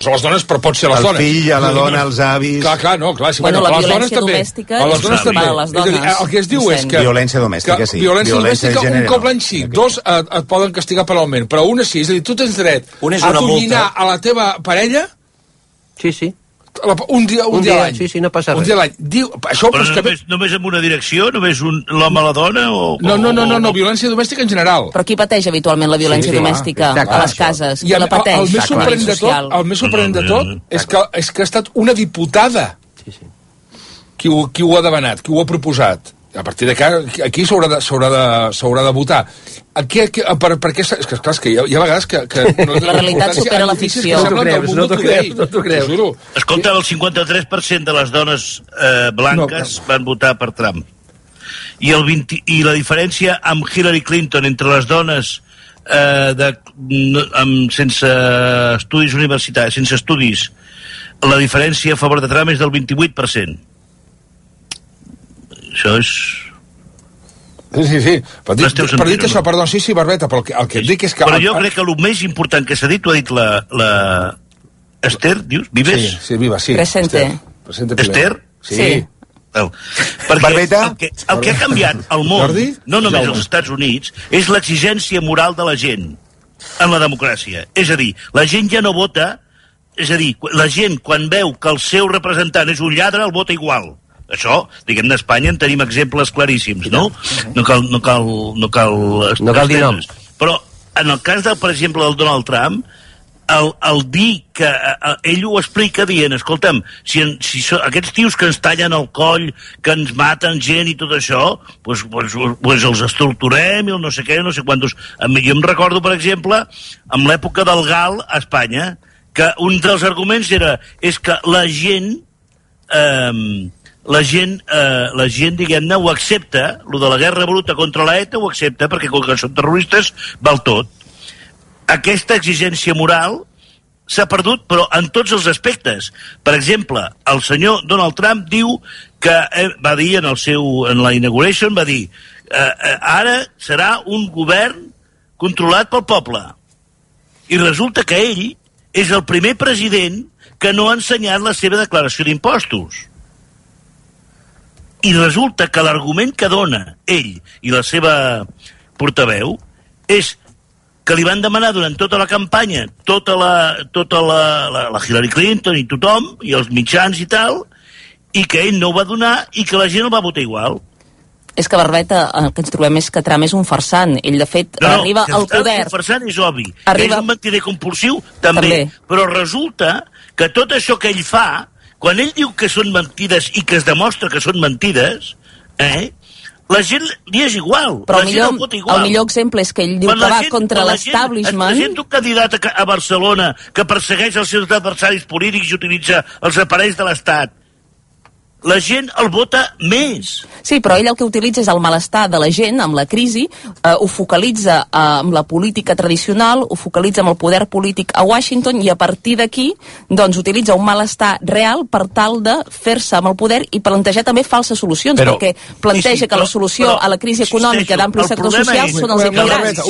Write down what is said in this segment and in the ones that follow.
les dones, però pot ser les dones. El fill, la dona, els avis... Clar, no, clar. Bueno, la violència domèstica és per a les dones. El que es diu és que... Violència domèstica, sí. Violència domèstica, un cop l'any sí. Dos et poden castigar penalment, però una sí. És a dir, tu tens dret a tollinar a la teva parella... Sí. Un dia a l'any. Sí, no passa res. Un dia a l'any. Però només en una direcció? Només l'home a la dona? No, violència domèstica en general. Però qui pateix habitualment la violència domèstica a les cases? Qui la pateix? El més sorprenent de tot és que ha estat una diputada qui ho ha demanat, qui ho ha proposat. A partir d'aquí s'haurà de votar. Perquè és que, clar, hi ha vegades que la realitat supera la ficció. No t'ho creus. Escolta, el 53% de les dones blanques van votar per Trump. I la diferència amb Hillary Clinton entre les dones sense estudis universitaris, sense estudis, la diferència a favor de Trump és del 28%. Això és... Sí. Per dir això, perdó, sí, Barbeta, però el que et dic és que... Però jo crec que el més important que s'ha dit, ho ha dit la Esther, dius? Vives? Sí, Viva, sí. Presente. Esther? Sí. Perquè el que ha canviat al món, no només als Estats Units, és l'exigència moral de la gent en la democràcia. És a dir, la gent ja no vota, és a dir, la gent quan veu que el seu representant és un lladre, el vota igual. Això, diguem, d'Espanya en tenim exemples claríssims, no? No cal dir noms. Però en el cas, per exemple, del Donald Trump, el dir que ell ho explica dient, escolta'm, si aquests tios que ens tallen el coll, que ens maten gent i tot això, pues els torturem i el no sé què, no sé quantos. Jo em recordo, per exemple, amb l'època del GAL a Espanya, que un dels arguments és que la gent, diguem-ne, ho accepta, lo de la guerra bruta contra la ETA ho accepta, perquè com que són terroristes val tot. Aquesta exigència moral s'ha perdut, però en tots els aspectes. Per exemple, el senyor Donald Trump diu que va dir en la inauguration, va dir ara serà un govern controlat pel poble. I resulta que ell és el primer president que no ha ensenyat la seva declaració d'impostos. I resulta que l'argument que dona ell i la seva portaveu és que li van demanar durant tota la campanya, tota la Hillary Clinton i tothom, i els mitjans i tal, i que ell no ho va donar i que la gent el va votar igual. És que, Barbeta, el que ens trobem és que Trump és un farsant. Ell, de fet, arriba al poder... Un farsant és obvi. És un mentider compulsiu, també. Però resulta que tot això que ell fa, quan ell diu que són mentides i que es demostra que són mentides, la gent li és igual. Però el millor exemple és que ell diu que va contra l'establishment... La gent d'un candidat a Barcelona que persegueix els seus adversaris polítics i utilitza els aparells de l'Estat, la gent el vota més. Sí, però ell el que utilitza és el malestar de la gent amb la crisi, ho focalitza amb la política tradicional, ho focalitza amb el poder polític a Washington i a partir d'aquí doncs utilitza un malestar real per tal de fer-se amb el poder i plantejar també falses solucions, perquè planteja que la solució a la crisi econòmica d'amplis sectors socials són els immigrants.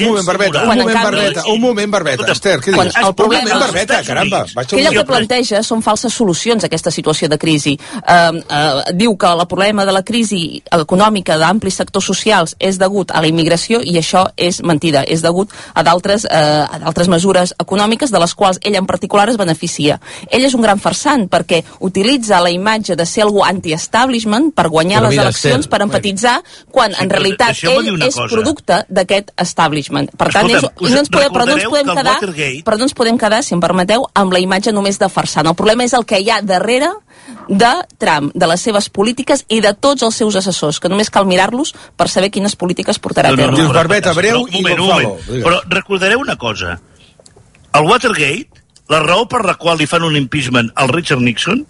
Un moment, Barbeta. Esther, què dius? El problema Barbeta, caramba. Que ell el que planteja són falses solucions a aquesta situació de crisi. Diu que el problema de la crisi econòmica d'amplis sectors socials és degut a la immigració i això és mentida, és degut a d'altres mesures econòmiques de les quals ell en particular es beneficia. Ell és un gran farsant perquè utilitza la imatge de ser algú anti-establishment per guanyar les eleccions, per empatitzar, quan en realitat ell és producte d'aquest establishment. Per tant, però no ens podem quedar, si em permeteu, amb la imatge només de farsant. El problema és el que hi ha darrere de Trump, de les seves polítiques i de tots els seus assessors, que només cal mirar-los per saber quines polítiques portarà a terme. Barbeta, breu i Gonzalo. Però recordareu una cosa. El Watergate, la raó per la qual li fan un impeachment al Richard Nixon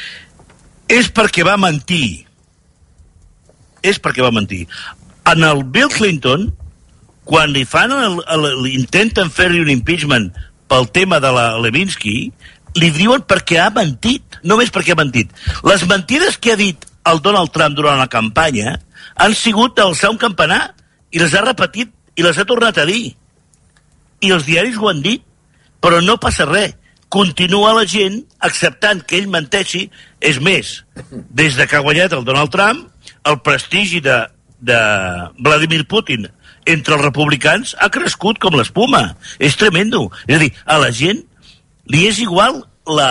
és perquè va mentir. En el Bill Clinton, quan li fan intenten fer-li un impeachment pel tema de la Lewinsky, li diuen perquè ha mentit, només perquè ha mentit. Les mentides que ha dit el Donald Trump durant la campanya han sigut d'alçar un campanar i les ha repetit i les ha tornat a dir. I els diaris ho han dit, però no passa res, continua la gent acceptant que ell menteixi. És més, des de que ha guanyat el Donald Trump, el prestigi de Vladimir Putin entre els republicans ha crescut com l'espuma. És tremendo. És a dir, a la gent li és igual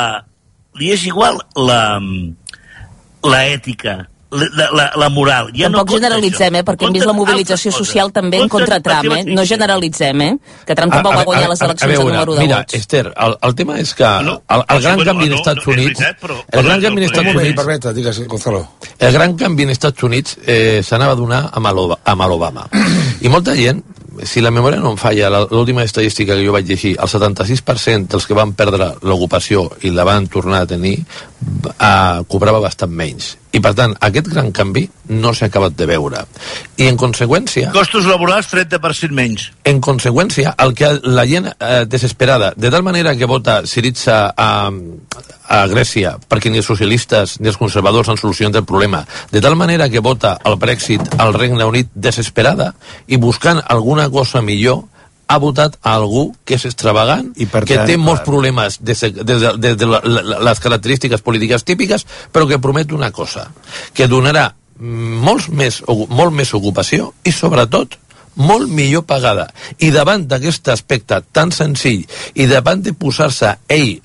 la ètica, la moral. Ja tampoc generalitzem, perquè hem vist la mobilització social també en contra Trump, no generalitzem, que Trump tampoc va guanyar les eleccions de número de vots. Mira, Esther, el tema és que el gran canvi en Estats Units... El gran canvi en Estats Units... Digues, Gonzalo. El gran canvi en Estats Units s'anava a donar amb l'Obama. I molta gent, si la memòria no em falla, l'última estadística que jo vaig llegir, el 76% dels que van perdre l'ocupació i la van tornar a tenir cobrava bastant menys. I per tant, aquest gran canvi no s'ha acabat de veure. I en conseqüència... Costos laborals 30% menys. En conseqüència, el que la gent desesperada, de tal manera que vota Syriza a Grècia, perquè ni els socialistes ni els conservadors han solucionat el problema, de tal manera que vota el Brexit al Regne Unit desesperada i buscant alguna cosa millor, ha votat a algú que és extravagant, que té molts problemes des de les característiques polítiques típiques, però que promet una cosa, que donarà molt més ocupació i, sobretot, molt millor pagada. I davant d'aquest aspecte tan senzill i davant de posar-se ell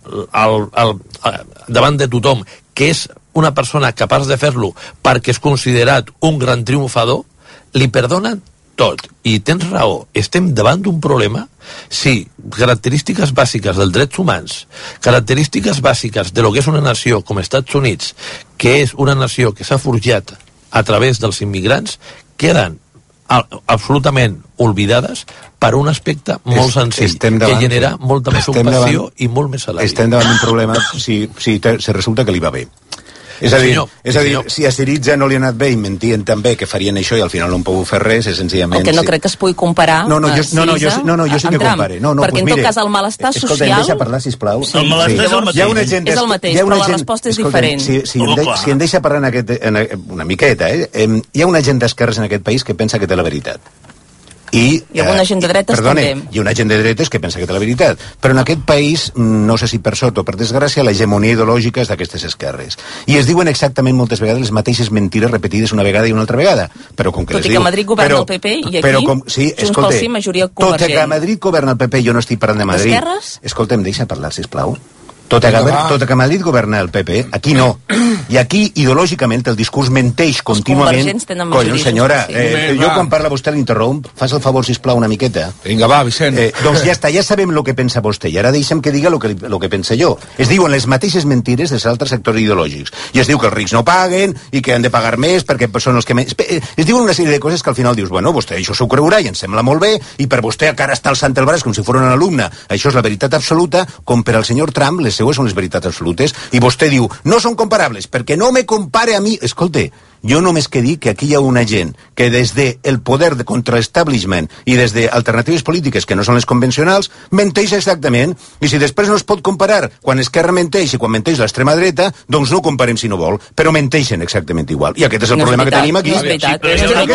davant de tothom, que és una persona capaç de fer-lo perquè és considerat un gran triomfador, li perdonen tot. I tens raó, estem davant d'un problema. Sí, característiques bàsiques dels drets humans, característiques bàsiques de lo que és una nació com Estats Units, que és una nació que s'ha forjat a través dels immigrants, queden absolutament oblidades per un aspecte molt senzill, que genera molta més ocupació i molt més salari. Estem davant d'un problema si resulta que li va bé. És a dir, si a Syriza no li ha anat bé i mentien també que farien això i al final no han pogut fer res, és senzillament... El que no crec que es pugui comparar jo sí que compare. Perquè en tot cas el malestar social... Escolta, em deixa parlar, sisplau. El malestar és el mateix. És el mateix, però la resposta és diferent. Si em deixa parlar una miqueta, hi ha una gent d'esquerres en aquest país que pensa que té la veritat. I alguna gent de dretes també. Hi ha una gent de dretes que pensa que té la veritat. Però en aquest país, no sé si per sort o per desgràcia, l'hegemonia ideològica és d'aquestes esquerres. I es diuen exactament moltes vegades les mateixes mentides repetides una vegada i una altra vegada. Però com que tot i que a Madrid governa el PP i aquí, Junts pel Sí, majoria convergent. Tot i que a Madrid governa el PP, jo no estic parlant de Madrid. Esquerres? Escolta'm, deixa parlar, sisplau. Tot i que a Madrid governa el PP, aquí no. I aquí, ideològicament, el discurs menteix contínuament. Collons, senyora, jo quan parla vostè l'interromp, fas el favor, sisplau, una miqueta. Vinga, va, Vicent. Doncs ja està, ja sabem el que pensa vostè, i ara deixa'm que diga el que pensa jo. Es diuen les mateixes mentires dels altres sectors ideològics. I es diu que els rics no paguen, i que han de pagar més perquè són els que més... Es diuen una sèrie de coses que al final dius, bueno, vostè això s'ho creurà i em sembla molt bé, i per vostè encara està alçant el braç com si fos un alumne. Això és la veritat absoluta, com per al senyor Trump, les seues són les veritats absolutes, i vostè diu, no són comparables, perquè no me compare a mi. Escolta, jo només que dic que aquí hi ha una gent que des del poder contra l'establishment i des d'alternatives polítiques que no són les convencionals, menteix exactament, i si després no es pot comparar quan Esquerra menteix i quan menteix l'extrema dreta, doncs no comparem si no vol, però menteixen exactament igual. I aquest és el problema que tenim aquí. No és veritat.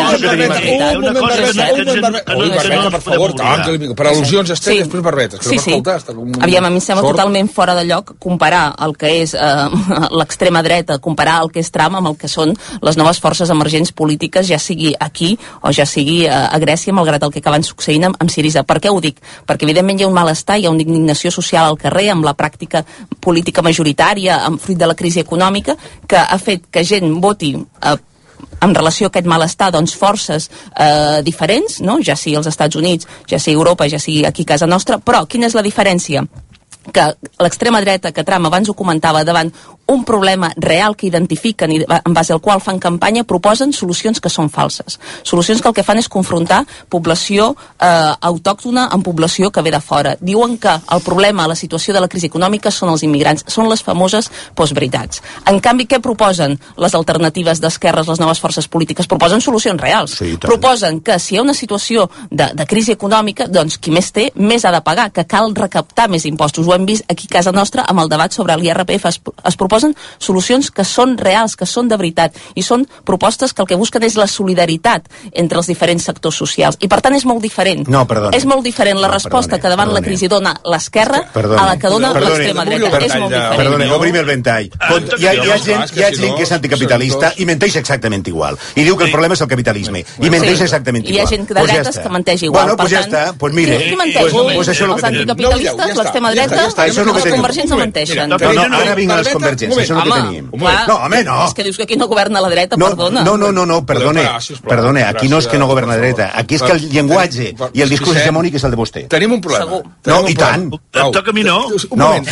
Per favor, per al·lusions Esther i després barbetes. Sí. Aviam, a mi em sembla totalment fora de lloc comparar el que és l'extrema dreta, comparar el que és Trump amb el que són les noves forces emergents polítiques, ja sigui aquí o ja sigui a Grècia, malgrat el que acaben succeint amb Syriza. Per què ho dic? Perquè evidentment hi ha un malestar, hi ha una indignació social al carrer amb la pràctica política majoritària, amb fruit de la crisi econòmica, que ha fet que gent voti en relació a aquest malestar, doncs, forces diferents, no? Ja sigui als Estats Units, ja sigui a Europa, ja sigui aquí a casa nostra, però quina és la diferència? Que l'extrema dreta, que Trump abans ho comentava, davant un problema real que identifiquen i en base al qual fan campanya, proposen solucions que són falses. Solucions que el que fan és confrontar població autòctona amb població que ve de fora. Diuen que el problema, la situació de la crisi econòmica són els immigrants, són les famoses postveritats. En canvi, què proposen les alternatives d'esquerres, les noves forces polítiques? Proposen solucions reals. Sí, proposen que si hi ha una situació de crisi econòmica, doncs qui més té, més ha de pagar, que cal recaptar més impostos. Ho hem vist aquí a casa nostra amb el debat sobre l'IRPF. Es proposa proposen solucions que són reals, que són de veritat, i són propostes que el que busquen és la solidaritat entre els diferents sectors socials, i per tant és molt diferent. No, perdona. És molt diferent la resposta que davant la crisi dona l'esquerra a la que dona l'extrema dreta. És molt diferent. Perdone, obrim el ventall. Hi ha gent que és anticapitalista i menteix exactament igual. I diu que el problema és el capitalisme. I menteix exactament igual. Hi ha gent de dretes que menteix igual. Bueno, doncs ja està. Doncs mire. Qui menteix? Els anticapitalistes, l'extrema dreta, els convergents no menteixen. No, ara vinc a les convergents. Això és el que tenim. No, home, no. És que dius que aquí no governa la dreta, perdona. No, perdone. Aquí no és que no governa la dreta. Aquí és que el llenguatge i el discurs hegemònic és el de vostè. Tenim un problema. No, i tant. Em toca a mi, no? Un moment.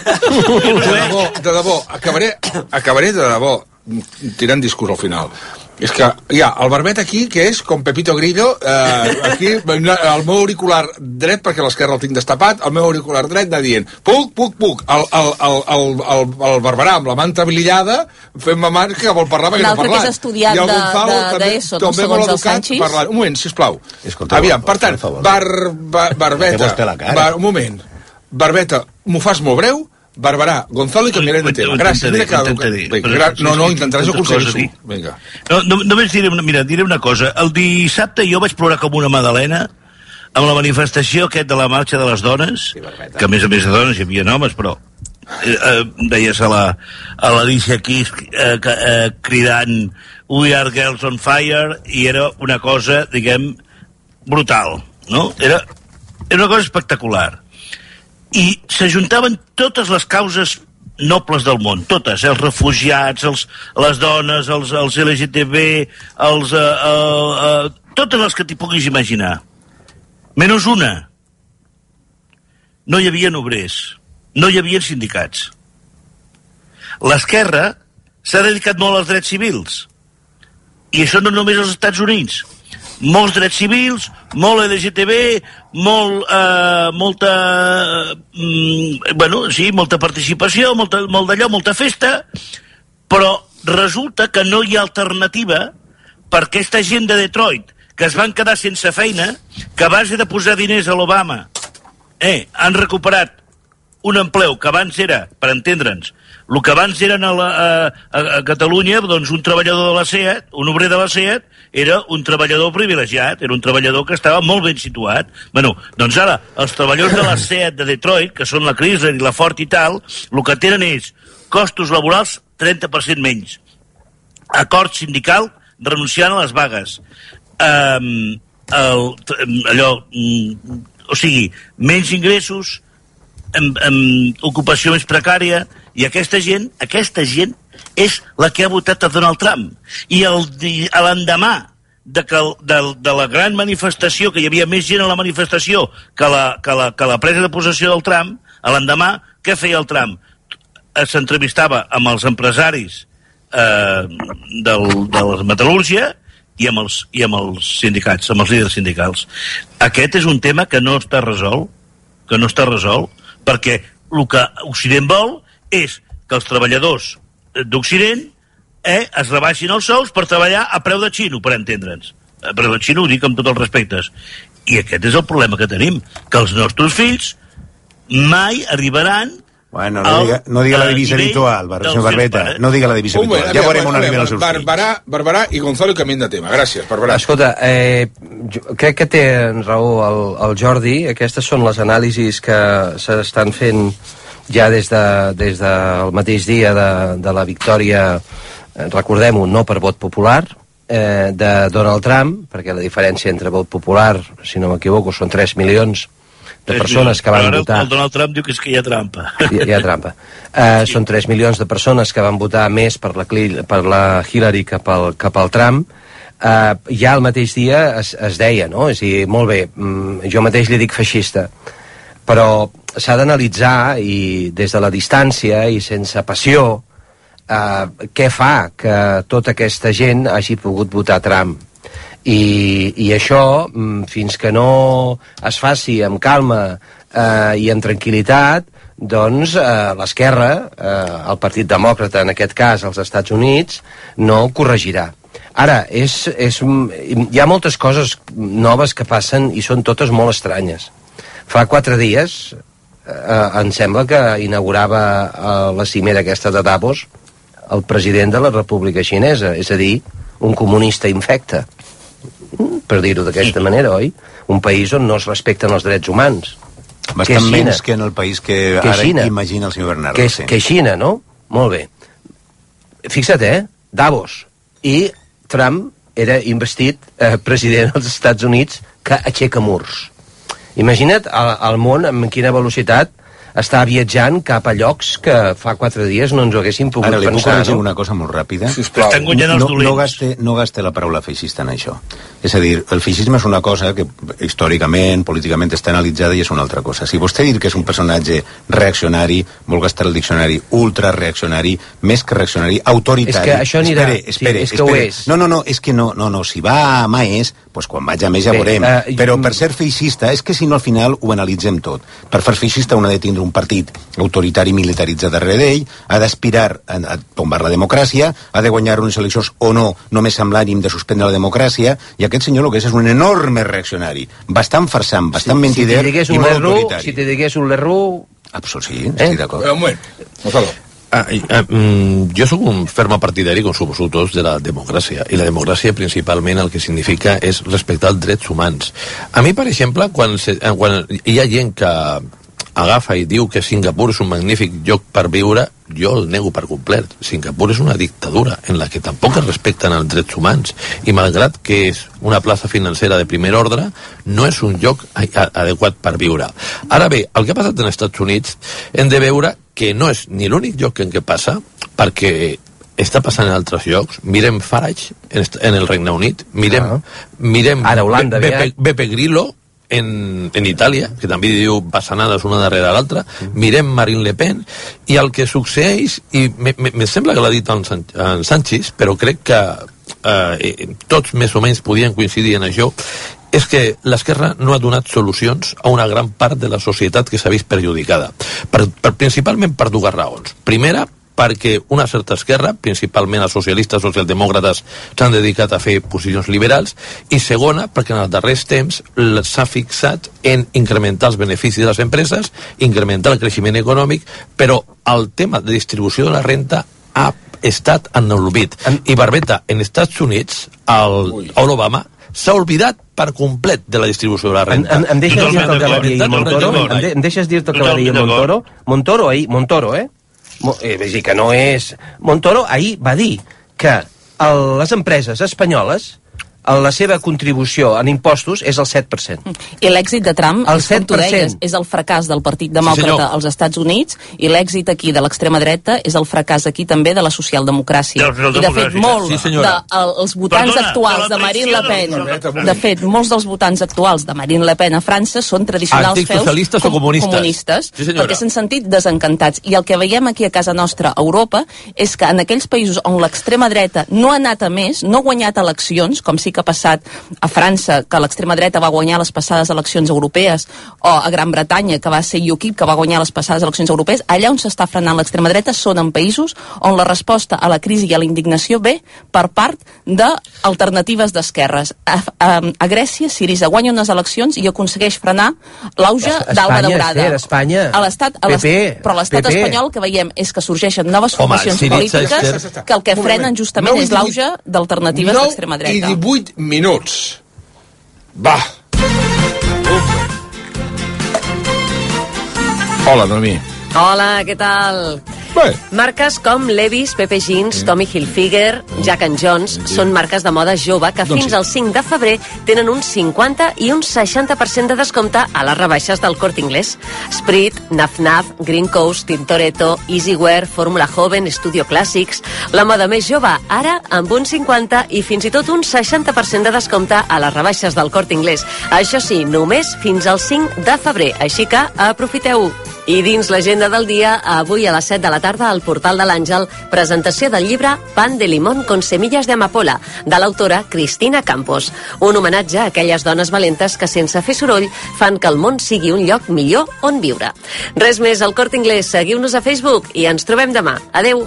De debò, acabaré de debò tirant discurs al final. És que hi ha el barbet aquí, que és com Pepito Grillo, aquí el meu auricular dret, perquè l'esquerra el tinc destapat, el meu auricular dret va dient puc, el Barberà amb la manta bilillada fent mamar que vol parlar perquè no ha parlat. L'altre que és estudiant d'ESO, no, segons el Sanchis. Un moment, sisplau. Aviam, per tant, Barbeta, un moment, Barbeta, m'ho fas molt breu, Barberà, Gonzalo i canviaré de tema. Gràcies. No, intentaràs aconseguir-ho. Vinga. Només diré una cosa. El dissabte jo vaig plorar com una magdalena amb la manifestació de la marxa de les dones, que a més de dones hi havia homes, però deies a l'Alicia Keys cridant We are girls on fire, i era una cosa, diguem, brutal, no? Era una cosa espectacular. I s'ajuntaven totes les causes nobles del món, totes, els refugiats, les dones, els LGTB, totes les que t'hi puguis imaginar. Menys una. No hi havia obrers, no hi havia sindicats. L'esquerra s'ha dedicat molt als drets civils. I això no només als Estats Units. Molts drets civils, molt LGTB, molta participació, molt d'allò, molta festa, però resulta que no hi ha alternativa per aquesta gent de Detroit que es van quedar sense feina, que a base de posar diners a l'Obama han recuperat un empleu que abans era, per entendre'ns, el que abans eren a Catalunya, doncs un treballador de la SEAT, un obrer de la SEAT, era un treballador privilegiat, era un treballador que estava molt ben situat. Doncs ara, els treballadors de la SEAT de Detroit, que són la Chrysler i la Ford i tal, el que tenen és costos laborals 30% menys. Acord sindical renunciant a les vagues. Menys ingressos, amb ocupació més precària, i aquesta gent és la que ha votat a Donald Trump. I l'endemà de la gran manifestació, que hi havia més gent a la manifestació que la presa de possessió del Trump, a l'endemà, què feia el Trump? S'entrevistava amb els empresaris de la metal·lúrgia i amb els sindicats, amb els líders sindicals. Aquest és un tema que no està resolt, perquè el que Occident vol és que els treballadors d'Occident es rebaixin els sous per treballar a preu de xino, per entendre'ns. A preu de xino ho dic amb tots els respectes. I aquest és el problema que tenim, que els nostres fills mai arribaran. Bueno, no diga la divisa habitual, senyor Barbeta, no diga la divisa habitual. Ja veurem on arriben els seus fills. Barberà i Gonzalo canvien de tema. Gràcies, Barberà. Escolta, crec que té raó el Jordi. Aquestes són les anàlisis que s'estan fent ja des del mateix dia de la victòria, recordem-ho, no per vot popular, de Donald Trump, perquè la diferència entre vot popular, si no m'equivoco, són 3 milions de persones que van votar. El Donald Trump diu que és que hi ha trampa. Hi ha trampa. Són 3 milions de persones que van votar més per la Hillary que pel Trump. Ja el mateix dia es deia, no? És a dir, molt bé, jo mateix li dic feixista, però s'ha d'analitzar, i des de la distància i sense passió, què fa que tota aquesta gent hagi pogut votar Trump. I això, fins que no es faci amb calma i amb tranquil·litat, doncs l'esquerra, el Partit Demòcrata en aquest cas als Estats Units, no ho corregirà. Ara, hi ha moltes coses noves que passen i són totes molt estranyes. Fa 4 dies em sembla que inaugurava la cimera aquesta de Davos el president de la República Xinesa, és a dir, un comunista infecte, per dir-ho d'aquesta manera, oi? Un país on no es respecten els drets humans. Bastant menys que en el país que ara Xina. Imagina el senyor Bernardo. Que Xina, no? Molt bé. Fixa't, Davos. I Trump era investit president dels Estats Units que aixeca murs. Imagina't el món amb quina velocitat està viatjant cap a llocs que fa 4 dies no ens ho haguéssim pogut pensar. Ara, li puc corregir una cosa molt ràpida? Estan guanyant els dolents. No gaste la paraula feixista en això. És a dir, el feixisme és una cosa que històricament, políticament està analitzada i és una altra cosa. Si vostè dir que és un personatge reaccionari, vol gastar el diccionari ultrareaccionari, més que reaccionari, autoritari... És que això anirà... Espere. És que ho és. No, és que no. Si va a més, doncs quan vaig a més ja veurem. Però per ser feixista, és que si no al final ho analitzem tot. Per fer feixista un ha de tindre un partit autoritari militaritzat darrere d'ell, ha d'aspirar a tombar la democràcia, ha de guanyar unes eleccions o no, només amb l'ànim de suspendre la democràcia, i aquest senyor el que és un enorme reaccionari, bastant farsant, bastant mentider i molt autoritari. Si te digués un lerro... Sí, estic d'acord. Un moment, Gonzalo. Jo sóc un ferme partidari, com suposo tots, de la democràcia, i la democràcia principalment el que significa és respectar els drets humans. A mi, per exemple, quan hi ha gent que agafa i diu que Singapur és un magnífic lloc per viure, jo el nego per complet. Singapur és una dictadura en la que tampoc es respecten els drets humans, i malgrat que és una plaça financera de primer ordre, no és un lloc adequat per viure. Ara bé, el que ha passat als Estats Units hem de veure que no és ni l'únic lloc en què passa, perquè està passant en altres llocs. Mirem Farage en el Regne Unit, mirem ara Holanda, Beppe Grillo en Itàlia, que també diu bassanades una darrere l'altra, mirem Marine Le Pen, i el que succeeix, i me sembla que l'ha dit en Sánchez, però crec que tots més o menys podien coincidir en això, és que l'esquerra no ha donat solucions a una gran part de la societat que s'ha vist perjudicada. Principalment per dues raons. Primera, perquè una certa esquerra, principalment els socialistes, socialdemòcrates, s'han dedicat a fer posicions liberals, i segona, perquè en els darrers temps s'ha fixat en incrementar els beneficis de les empreses, incrementar el creixement econòmic, però el tema de distribució de la renta ha estat en l'olvid. I Barbeta, en Estats Units, l'Obama s'ha oblidat per complet de la distribució de la renta. Em deixes dir-te el que va dir Montoro? Em deixes dir-te el que va dir Montoro? Montoro, és dir, que no és... Montoro ahir va dir que les empreses espanyoles, la seva contribució en impostos és el 7%. I l'èxit de Trump, el 7%. Com tu deies, és el fracàs del Partit Demòcrata als Estats Units, i l'èxit aquí de l'extrema dreta és el fracàs aquí també de la socialdemocràcia. I de fet, molts dels votants actuals de Marine Le Pen, de fet, molts dels votants actuals de Marine Le Pen a França són tradicionals feus comunistes, perquè s'han sentit desencantats. I el que veiem aquí a casa nostra, a Europa, és que en aquells països on l'extrema dreta no ha anat a més, no ha guanyat eleccions, com sí que ha passat a França, que l'extrema dreta va guanyar les passades eleccions europees, o a Gran Bretanya, que va ser UKIP, que va guanyar les passades eleccions europees, allà on s'està frenant l'extrema dreta són en països on la resposta a la crisi i a la indignació ve per part d'alternatives d'esquerres. A Grècia, Syriza guanya unes eleccions i aconsegueix frenar l'auge d'Alba Daurada. Però a l'estat espanyol el que veiem és que sorgeixen noves formacions polítiques que el que frenen justament és l'auge d'alternatives d'extrema dreta. I 18 minuts. Va. Hola, Noemí. Hola, què tal? Bé. Marques com Levi's, Pepe Jeans, Tommy Hilfiger, Jack & Jones són marques de moda jove que fins al 5 de febrer tenen un 50 i un 60% de descompte a les rebaixes del Corte Inglés. Sprit, Naf Naf, Green Coast, Tintoretto, Easywear, Fórmula Joven, Studio Classics... La moda més jove, ara amb un 50 i fins i tot un 60% de descompte a les rebaixes del Corte Inglés. Això sí, només fins al 5 de febrer, així que aprofiteu-ho. I dins l'agenda del dia, avui a les 7 de la tarda al Portal de l'Àngel, presentació del llibre Pan de limón con semillas de amapola, de l'autora Cristina Campos. Un homenatge a aquelles dones valentes que sense fer soroll fan que el món sigui un lloc millor on viure. Res més al Corte Inglés, seguiu-nos a Facebook i ens trobem demà. Adeu!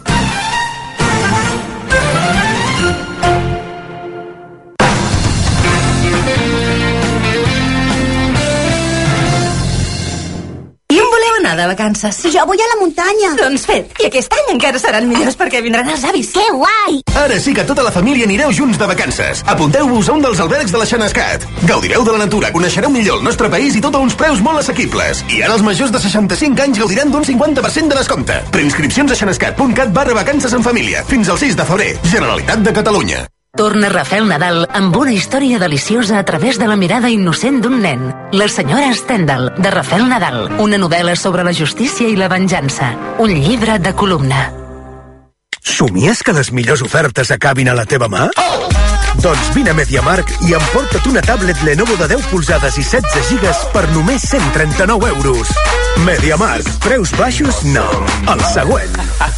de vacances. Jo vull a la muntanya. Doncs fet, i aquest any encara seran millors perquè vindran els avis. Que guai! Ara sí que tota la família anireu junts de vacances. Apunteu-vos a un dels albergs de la Xenescat. Gaudireu de la natura, coneixereu millor el nostre país i tot a uns preus molt assequibles. I ara els majors de 65 anys gaudiran d'un 50% de descompte. Preinscripcions a xenescat.cat/vacances en família. Fins al 6 de febrer. Generalitat de Catalunya. Torna Rafael Nadal amb una història deliciosa a través de la mirada innocent d'un nen. La senyora Stendhal, de Rafael Nadal. Una novel·la sobre la justícia i la venjança. Un llibre de columna. Somies que les millors ofertes acabin a la teva mà? Doncs vine a MediaMarkt i emporta't una tablet Lenovo de 10 polzades i 16 gigas per només 139 euros. MediaMarkt. Preus baixos? No. El següent.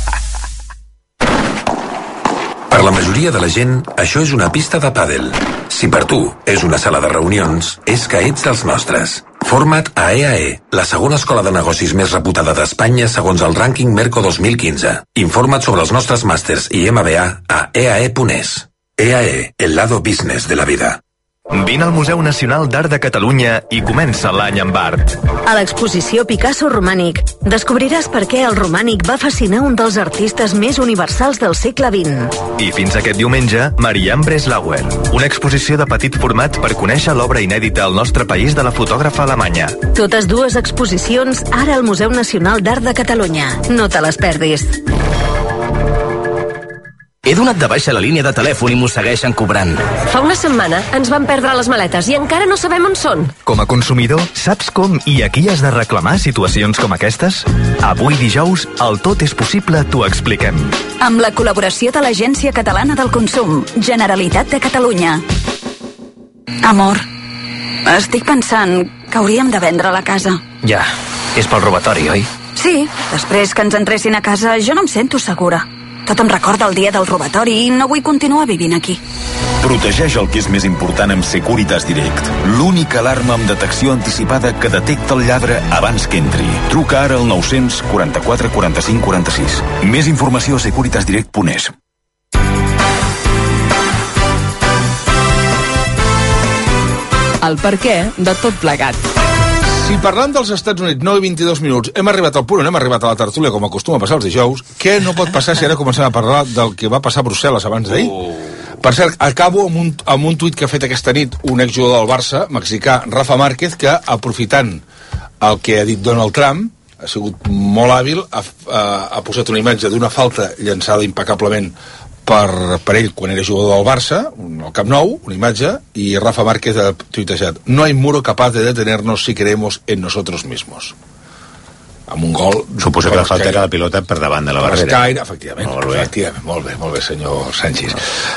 Per la majoria de la gent, això és una pista de pàdel. Si per tu és una sala de reunions, és que ets dels nostres. Forma't a EAE, la segona escola de negocis més reputada d'Espanya segons el rànquing Merco 2015. Informa't sobre els nostres màsters i MBA a eae.es. EAE, el lado business de la vida. Vine al Museu Nacional d'Art de Catalunya i comença l'any amb art. A l'exposició Picasso Romànic descobriràs per què el romànic va fascinar un dels artistes més universals del segle XX. I fins aquest diumenge, Marianne Breslauer, una exposició de petit format per conèixer l'obra inèdita al nostre país de la fotògrafa alemanya. Totes dues exposicions ara al Museu Nacional d'Art de Catalunya. No te les perdis. He donat de baixa la línia de telèfon i m'ho segueixen cobrant. Fa una setmana ens van perdre les maletes i encara no sabem on són. Com a consumidor, saps com i a qui has de reclamar situacions com aquestes? Avui dijous, al Tot és possible t'ho expliquem. Amb la col·laboració de l'Agència Catalana del Consum, Generalitat de Catalunya. Amor, estic pensant que hauríem de vendre la casa. Ja, és pel robatori, oi? Sí, després que ens entressin a casa jo no em sento segura. Tot em recorda el dia del robatori i no vull continuar vivint aquí. Protegeix el que és més important amb Securitas Direct. L'única alarma amb detecció anticipada que detecta el lladre abans que entri. Truca ara al 944 45 46. Més informació a securitasdirect.es. El perquè de tot plegat. Si parlant dels Estats Units, 9:22 minuts, hem arribat al punt on hem arribat a la tertúlia, com acostuma a passar els dijous, què no pot passar si ara comencem a parlar del que va passar a Brussel·les abans d'ahir? Per cert, acabo amb un tuit que ha fet aquesta nit un exjugador del Barça, mexicà, Rafa Márquez, que, aprofitant el que ha dit Donald Trump, ha sigut molt hàbil, ha posat una imatge d'una falta llançada impecablement per ell quan era jugador del Barça, al Camp Nou, una imatge, i Rafa Márquez ha tuitejat: no hay muro capaz de detenernos si creemos en nosotros mismos. Amb un gol... Suposo que la falta era la pilota per davant de la barrera. Escaire, efectivament. Molt bé, senyor Sánchez.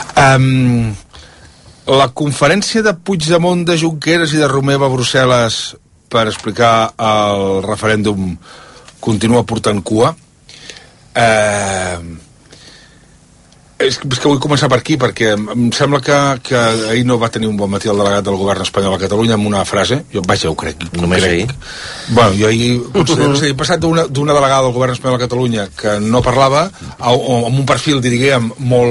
La conferència de Puigdemont, de Junqueras i de Romeva a Brussel·les per explicar el referèndum continua portant cua. És que vull començar per aquí, perquè em sembla que ahir no va tenir un bon matí el delegat del govern espanyol a Catalunya amb una frase, ho crec. Només ahir? Bueno, jo ahir considero que he passat d'una delegada del govern espanyol a Catalunya que no parlava, amb un perfil, diríem,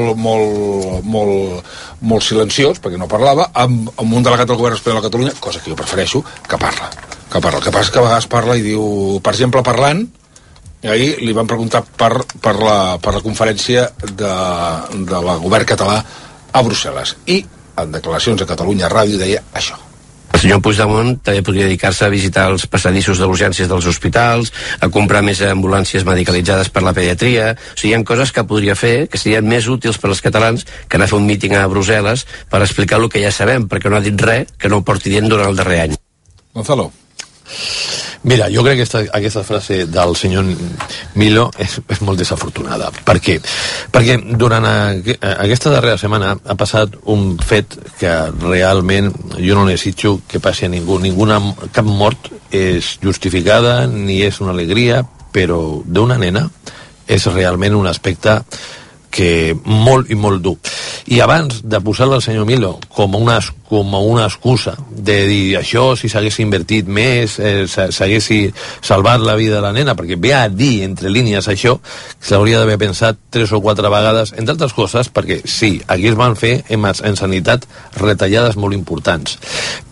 molt silenciós, perquè no parlava, amb un delegat del govern espanyol a Catalunya, cosa que jo prefereixo, que parla. El que passa és que a vegades parla i diu, per exemple, parlant, i ahir li van preguntar per la conferència de la govern català a Brussel·les, i en declaracions a Catalunya Ràdio deia això. El senyor Puigdemont també podria dedicar-se a visitar els passadissos d'urgències dels hospitals, a comprar més ambulàncies medicalitzades per la pediatria. O sigui, hi ha coses que podria fer que serien més útils per als catalans que anar a fer un míting a Brussel·les per explicar el que ja sabem, perquè no ha dit res que no ho porti dient durant el darrer any. Gonzalo. Mira, jo crec que aquesta frase del senyor Millo és molt desafortunada. Per què? Perquè durant aquesta darrera setmana ha passat un fet que realment jo no desitjo que passi a ningú. Cap mort és justificada ni és una alegria, però d'una nena és realment un aspecte que molt i molt dur. I abans de posar-la al senyor Millo com una excusa de dir això, si s'hagués invertit més, s'hagués salvat la vida de la nena, perquè ve a dir entre línies això, s'hauria d'haver pensat 3 o 4 vegades, entre altres coses, perquè sí, aquí es van fer en sanitat retallades molt importants,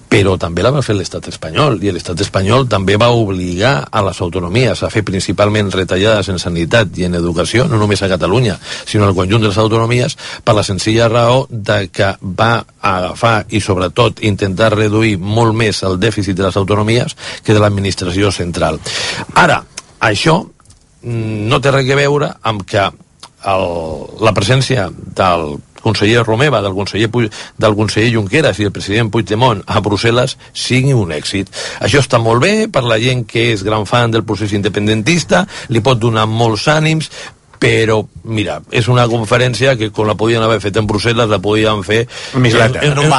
però també la va fer l'estat espanyol, i l'estat espanyol també va obligar a les autonomies a fer principalment retallades en sanitat i en educació, no només a Catalunya, sinó al conjunt de les autonomies, per la senzilla raó de que va agafar i sobretot intentar reduir molt més el dèficit de les autonomies que de l'administració central. Ara, això no té res a veure amb que la presència del conseller Romeva, del conseller Junqueras i del president Puigdemont a Brussel·les sigui un èxit. Això està molt bé per la gent que és gran fan del procés independentista, li pot donar molts ànims, però, mira, és una conferència que com la podien haver fet en Brussel·les la podien fer en Mislata. En un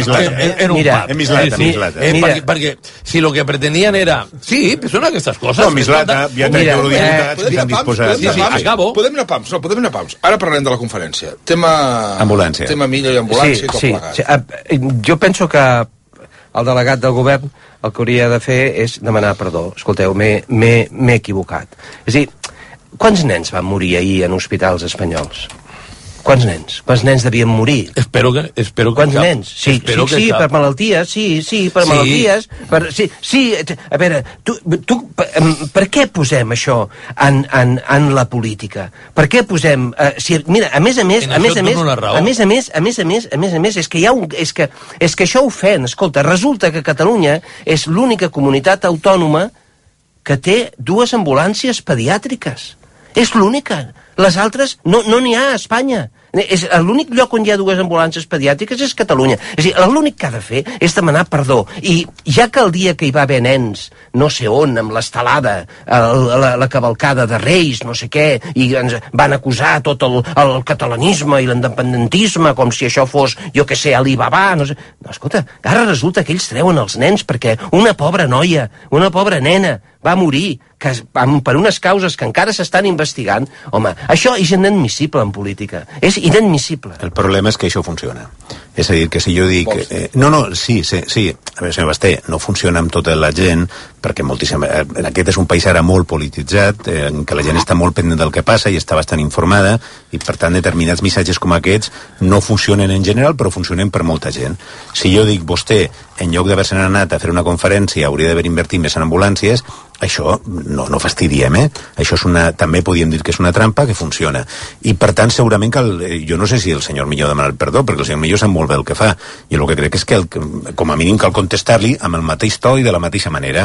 pub. Perquè si lo que pretenien era... Sí, són aquestes coses. No, Mislata, ja tenim eurodiputats que estan disposats. Acabo. Podem anar a pams. Ara parlem de la conferència. Tema... Ambulància. Tema Millo i ambulància i tot plegat. Jo penso que el delegat del govern el que hauria de fer és demanar perdó. Escolteu, m'he equivocat. És a dir, quants nens van morir ahir en hospitals espanyols? Quants nens devien morir? Espero que quants nens? Sí, per malalties, per malalties. A veure, per què posem això en la política? Per què posem... Mira, a més a més, és que això ofèn. Escolta, resulta que Catalunya és l'única comunitat autònoma que té 2 ambulàncies pediàtriques. És l'única. Les altres no n'hi ha a Espanya. L'únic lloc on hi ha 2 ambulàncies pediàtriques és Catalunya. És a dir, l'únic que ha de fer és demanar perdó. I ja que el dia que hi va haver nens, no sé on, amb l'estelada, la cavalcada de Reis, no sé què, i ens van acusar tot el catalanisme i l'independentisme, com si això fos, jo què sé, Alibaba, no sé... No, escolta, ara resulta que ells treuen els nens perquè una pobra noia, una pobra nena, va morir per unes causes que encara s'estan investigant. Home, això és inadmissible en política. És inadmissible. El problema és que això funciona. És a dir, que si jo dic... Sí. A veure, senyor Basté, no funciona amb tota la gent, perquè aquest és un país ara molt polititzat, en què la gent està molt pendent del que passa i està bastant informada, i per tant determinats missatges com aquests no funcionen en general, però funcionen per molta gent. Si jo dic, vostè, en lloc d'haver-se'n anat a fer una conferència, hauria d'haver invertit més en ambulàncies, això no fastidiem, Això és també podríem dir que és una trampa que funciona. I per tant, segurament que jo no sé si el senyor Millo ha demanat perdó, perquè el senyor Millo sap molt bé el que fa. Jo el que crec és que, com a mínim, cal contestar-li amb el mateix to i de la mateixa manera.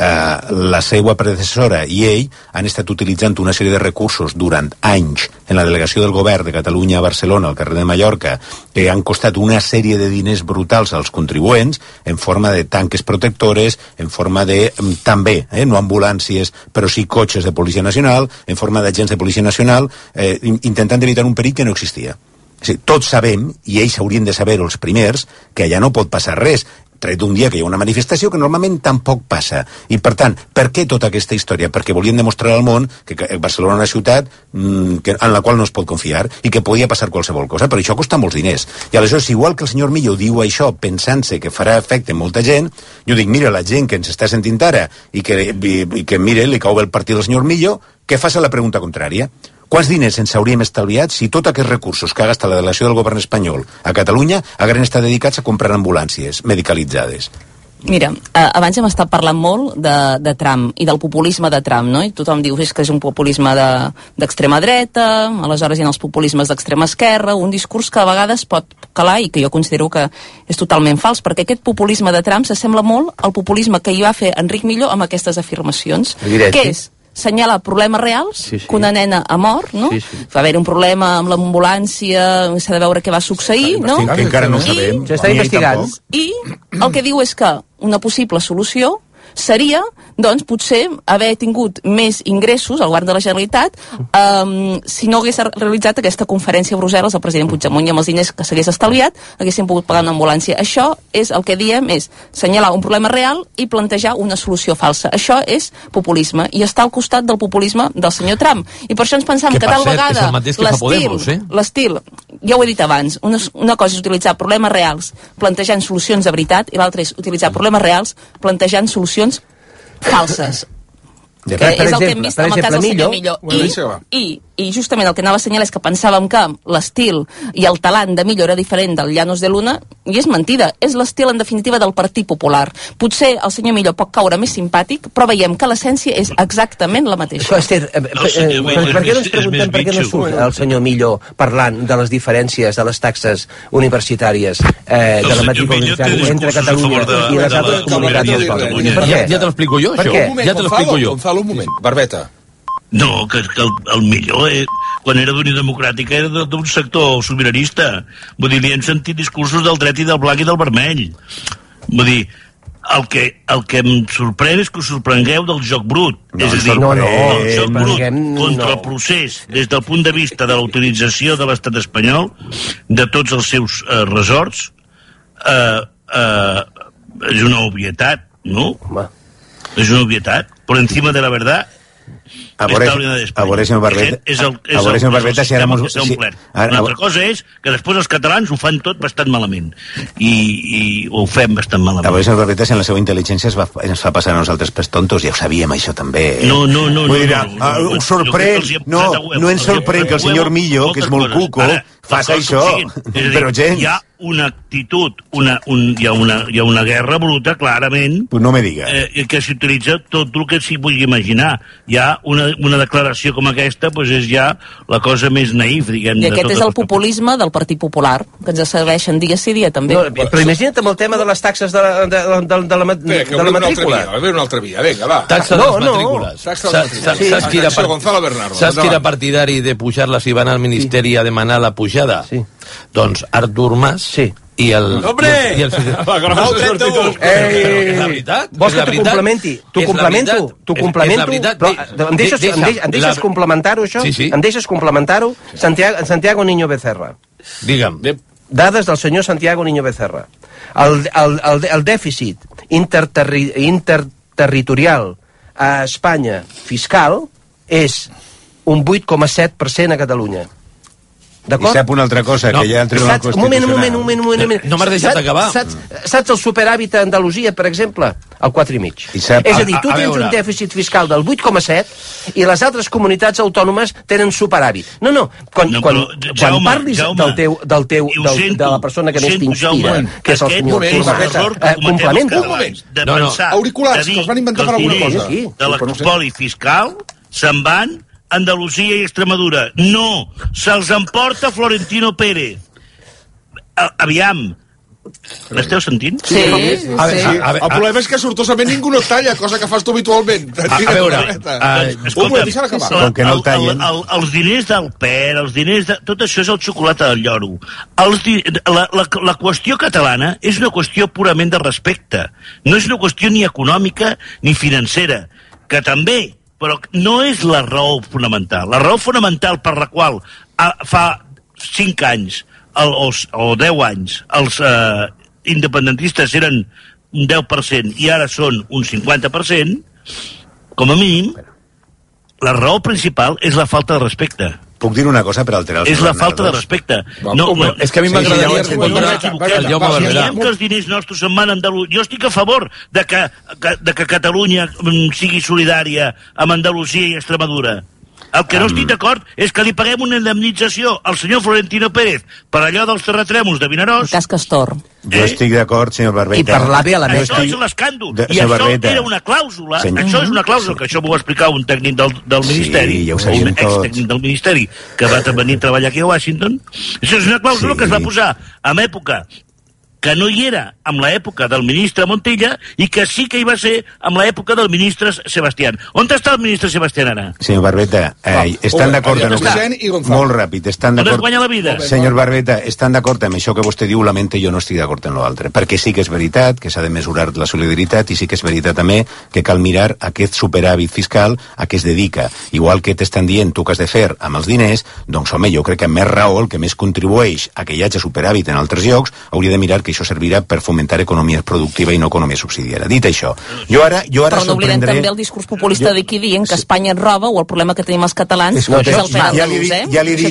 La seva predecessora i ell han estat utilitzant una sèrie de recursos durant anys en la delegació del govern de Catalunya a Barcelona, al carrer de Mallorca, que han costat una sèrie de diners brutals als contribuents en forma de tanques protectores, en forma de, també, no ambulàncies, però sí cotxes de Policia Nacional, en forma d'agents de Policia Nacional, intentant evitar un perill que no existia. Tots sabem, i ells haurien de saber els primers, que allà no pot passar res, tret d'un dia que hi ha una manifestació que normalment tampoc passa. I per tant, per què tota aquesta història? Perquè volien demostrar al món que Barcelona és una ciutat en la qual no es pot confiar i que podia passar qualsevol cosa, però això costa molts diners. I aleshores, igual que el senyor Millo diu això pensant-se que farà efecte en molta gent, jo dic, mira, la gent que ens està sentint ara i que mire, li cau el partit del senyor Millo, que faci la pregunta contrària. Quants diners ens hauríem estalviat si tots aquests recursos que ha gastat la delegació del govern espanyol a Catalunya hagueren estat dedicats a comprar ambulàncies medicalitzades? Mira, abans hem estat parlant molt de Trump i del populisme de Trump, no? I tothom diu que és un populisme d'extrema dreta, aleshores hi ha els populismes d'extrema esquerra, un discurs que a vegades pot calar i que jo considero que és totalment fals, perquè aquest populisme de Trump s'assembla molt al populisme que hi va fer Enric Millo amb aquestes afirmacions. Què és? Assenyalar problemes reals, que una nena ha mort, no? Va haver un problema amb l'ambulància, s'ha de veure què va succeir, no? Que encara no sabem. S'està investigant. I el que diu és que una possible solució seria, doncs, potser haver tingut més ingressos al govern de la Generalitat si no hagués realitzat aquesta conferència a Brussel·les el president Puigdemont i amb els diners que s'hagués estalviat haguessin pogut pagar una ambulància. Això és el que diem, és assenyalar un problema real i plantejar una solució falsa. Això és populisme i està al costat del populisme del senyor Trump. I per això ens pensam que tal vegada l'estil, ja ho he dit abans, una cosa és utilitzar problemes reals plantejant solucions de veritat i l'altra és utilitzar problemes reals plantejant solucions falses. Que és el que hem vist amb el cas del senyor Millo. i justament el que anava a assenyalar és que pensàvem que l'estil i el talant de Millo era diferent del Llanos de Luna, i és mentida, és l'estil en definitiva del Partit Popular. Potser el senyor Millo pot caure més simpàtic, però veiem que l'essència és exactament la mateixa. Esther, per què no ens preguntem per què no surt el senyor Millo parlant de les diferències de les taxes universitàries de la matrícula universitària entre Catalunya i les altres comunitats autònomes? Ja te l'explico jo, això. Ja te l'explico jo. Gonzalo, un moment. Barbeta. No, que el millor, quan era d'Unió Democràtica, era d'un sector sobiranista. Vull dir, li hem sentit discursos del dret i del blanc i del vermell. Vull dir, el que em sorprèn és que us sorprengueu del joc brut. És a dir, el joc brut contra el procés, des del punt de vista de la utilització de l'estat espanyol, de tots els seus resorts, és una obvietat, no? És una obvietat. Por encima de la verdad... A veure, senyor Barbeta, si ara... Una altra cosa és que després els catalans ho fan tot bastant malament. I ho fem bastant malament. A veure, senyor Barbeta, si en la seva intel·ligència ens fa passar a nosaltres per tontos, ja ho sabíem, això també. No. Us sorprèn, no ens sorprèn que el senyor Millo, que és molt cuco, faci això, però gens. Hi ha una actitud, hi ha una guerra bruta, clarament, pues no me diga. Que s'utilitza tot el que s'hi pugui imaginar. Hi ha una declaració com aquesta, doncs és ja la cosa més naïf, diguem. I aquest és el populisme del Partit Popular, que ens serveixen dia sí dia, també. Però imagina't amb el tema de les taxes de la matrícula. A veure una altra via, vinga, va. Taxa de les matrícules. Saps qui era partidari de pujar-les i va anar al Ministeri a demanar la pujada? Sí. Doncs Artur Mas i el... ¡Hombre! La veritat. Vols que t'ho complemento? Però em deixes complementar-ho, això? Sí. Em deixes complementar-ho? Santiago Niño Becerra. Digue'm. Dades del senyor Santiago Niño Becerra. El dèficit interterritorial a Espanya fiscal és un 8,7% a Catalunya. I sap una altra cosa, que ja entrem al Constitucional. Un moment. No m'has deixat acabar. Saps el superàvit a Andalusia, per exemple? El 4,5. És a dir, tu tens un dèficit fiscal del 8,7 i les altres comunitats autònomes tenen superàvit. No. Quan parlis de la persona que més t'inspira, que és el senyor complementa. Un moment. Auriculars, que els van inventar per alguna cosa. De l'espoli fiscal se'n van Andalusia i Extremadura. No, se'ls emporta Florentino Pérez. Aviam, l'esteu sentint? Sí. El problema és que sortosament ningú no talla, cosa que fas tu habitualment. A veure, escolta, els diners del PER, els diners de... Tot això és el xocolata del lloro. La qüestió catalana és una qüestió purament de respecte. No és una qüestió ni econòmica ni financera, que també... però no és la raó fonamental. La raó fonamental per la qual fa 5 anys o 10 anys els independentistes eren un 10% i ara són un 50%, com a mínim, la raó principal és la falta de respecte. Puc dir una cosa per alterar el És la falta de respecte. És que a mi m'agradaria respondre el Jaume Barberà. Diem que els diners nostres se'n van a Andalusia. Jo estic a favor de que Catalunya sigui solidària amb Andalusia i Extremadura. El que no estic d'acord és que li paguem una indemnització al senyor Florentino Pérez per allò dels terratrèmols de Vinaròs. El cas Castor. Jo estic d'acord, senyor Barbeta. I parlar bé a la Això és l'escàndol. I això era una clàusula. Això és una clàusula, que això m'ho va explicar un tècnic del Ministeri, ja ho sabíem un extècnic del Ministeri, que va venir a treballar aquí a Washington. Això és una clàusula que es va posar en època que no hi era amb l'època del ministre Montilla i que sí que hi va ser amb l'època del ministre Sebastián. On està el ministre Sebastián ara? Senyor Barbeta, estan d'acord molt ràpid, estan d'acord... On es guanya la vida? Senyor Barbeta, estan d'acord amb això que vostè diu, lamento, jo no estic d'acord amb l'altre, perquè sí que és veritat que s'ha de mesurar la solidaritat i sí que és veritat també que cal mirar aquest superàvit fiscal a què es dedica. Igual que t'estan dient tu que has de fer amb els diners, doncs home, jo crec que amb més raó el que més contribueix a que hi hagi superàvit en altres llocs hauria de mirar que això servirà per fomentar economia productiva i no economia subsidiària. Dit això, jo ara però no oblidem també el discurs populista d'aquí dient que Espanya et roba o el problema que tenim els catalans és el fer-los, Ja li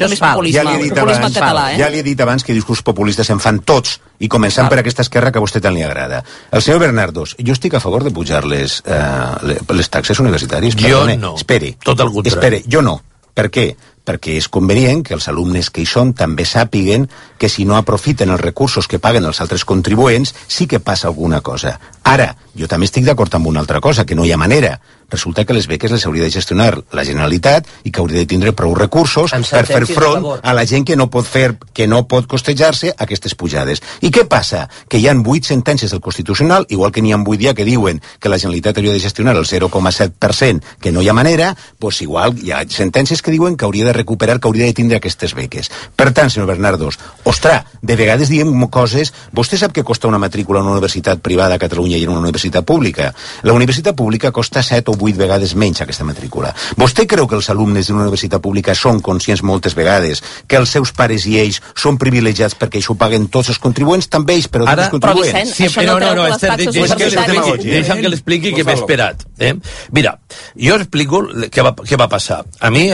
he dit abans que discurs populistes se'n fan tots i començant per aquesta esquerra que a vostè tant li agrada. El senyor Bernardos, jo estic a favor de pujar les taxes universitàries. Jo no. Espere. Tot el contrari. Espere, jo no. Per què? perquè és convenient que els alumnes que hi són també sàpiguen que si no aprofiten els recursos que paguen els altres contribuents, sí que passa alguna cosa. Ara, jo també estic d'acord amb una altra cosa, que no hi ha manera. Resulta que les beques les hauria de gestionar la Generalitat i que hauria de tindre prou recursos per fer front a la gent que no pot costejar-se aquestes pujades. I què passa? Que hi ha 8 sentències del Constitucional, igual que n'hi ha 8 ja que diuen que la Generalitat hauria de gestionar el 0,7%, que no hi ha manera, doncs igual hi ha sentències que diuen que hauria de recuperar, que hauria de tindre aquestes beques. Per tant, senyor Bernardos, ostres, de vegades diem coses... Vostè sap que costa una matrícula en una universitat privada a Catalunya i en una universitat pública? La universitat pública costa 7 o 8 vegades menys aquesta matrícula. Vostè creu que els alumnes d'una universitat pública són conscients moltes vegades que els seus pares i ells són privilegiats perquè això ho paguen tots els contribuents, també ells, però tots els contribuents? Però Vicent, això no treu que les taxes universitàries... Deixa'm que l'expliqui que m'he esperat. Mira, jo explico què va passar. A mi,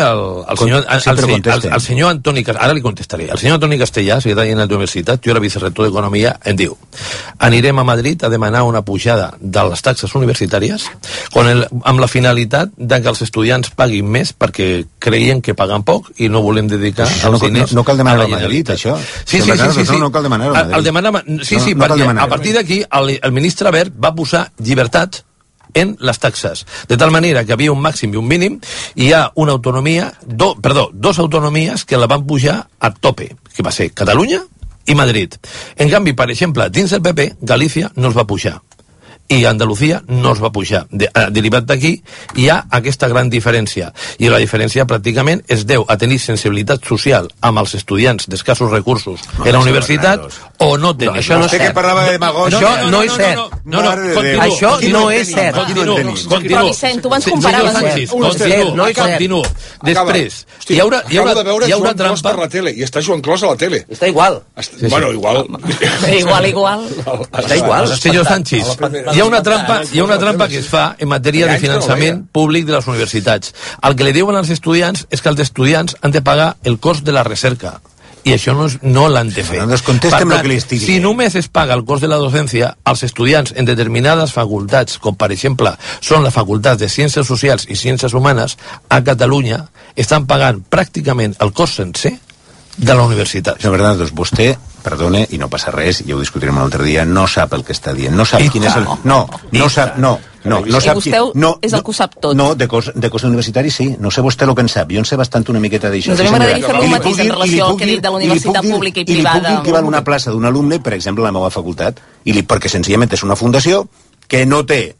el senyor Antoni Castellà, ara li contestaré, el senyor Antoni Castellà, secretari de la universitat, jo era vicerector d'Economia, em diu: anirem a Madrid a demanar una pujada de les taxes universitàries amb la finalitat de que els estudiants paguin més perquè creien que paguen poc i no volem dedicar els diners no cal demanar a Madrid, això. Sí. No cal demanar a Madrid. Sí, perquè a partir d'aquí el ministre Wert va posar llibertat en les taxes, de tal manera que havia un màxim i un mínim, i hi ha una autonomia, dos autonomies que la van pujar a tope, que va ser Catalunya i Madrid. En canvi, per exemple, dins del PP, Galícia no es va pujar i Andalucía no es va pujar. Derivat d'aquí hi ha aquesta gran diferència, i la diferència pràcticament es deu a tenir sensibilitat social amb els estudiants d'escassos recursos en la universitat o no tenir. Això no és cert. Això no és cert. Això no és cert. Continuo. Però Vicent, tu abans comparaves. Continuo. Després, hi haurà trampa per la tele, i està Joan Clos a la tele. Està igual. Bueno, igual. Igual. Està igual. Senyor Sánchez, hi ha una trampa que es fa en matèria de finançament públic de les universitats. El que li diuen als estudiants és que els estudiants han de pagar el cost de la recerca, i això no l'han de fer. Per tant, si només es paga el cost de la docència, els estudiants en determinades facultats, com per exemple són les facultats de Ciències Socials i Ciències Humanes, a Catalunya estan pagant pràcticament el cost sencer de la universitat. La veritat, doncs vostè, perdone, i no passa res, ja ho discutirem l'altre dia, no sap el que està dient, no sap quin és el... No sap vostè és el que ho sap tot. No, de cos universitari sí, no sé vostè el que en sap, jo en sé bastant una miqueta d'això. Doncs a mi m'agradaria fer-lo mateix en relació al que he dit de la universitat pública i privada. I li puc dir que val una plaça d'un alumne, per exemple, a la meva facultat, perquè senzillament és una fundació que no té,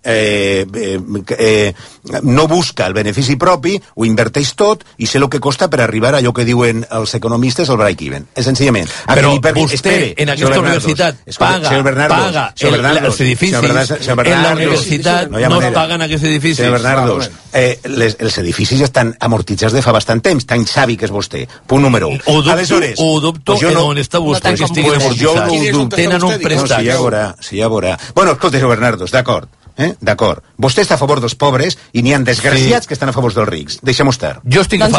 no busca el benefici propi, ho inverteix tot i sé el que costa per arribar a allò que diuen els economistes el break-even. És senzillament. Però vostè en aquesta universitat paga els edificis, en la universitat no es paguen aquests edificis. Senyor Bernardos, els edificis estan amortitzats de fa bastant temps, tan savi que és vostè. Punt número 1. Ho dubto on està vostè que estigui amortitzats. Tenen un préstec. Sí, ja veurà. Bueno, escolta, senyor Bernardos, d'acord. D'acord. Vostè està a favor dels pobres i n'hi ha desgraciats que estan a favor dels rics. Deixem-ho estar. Jo estic a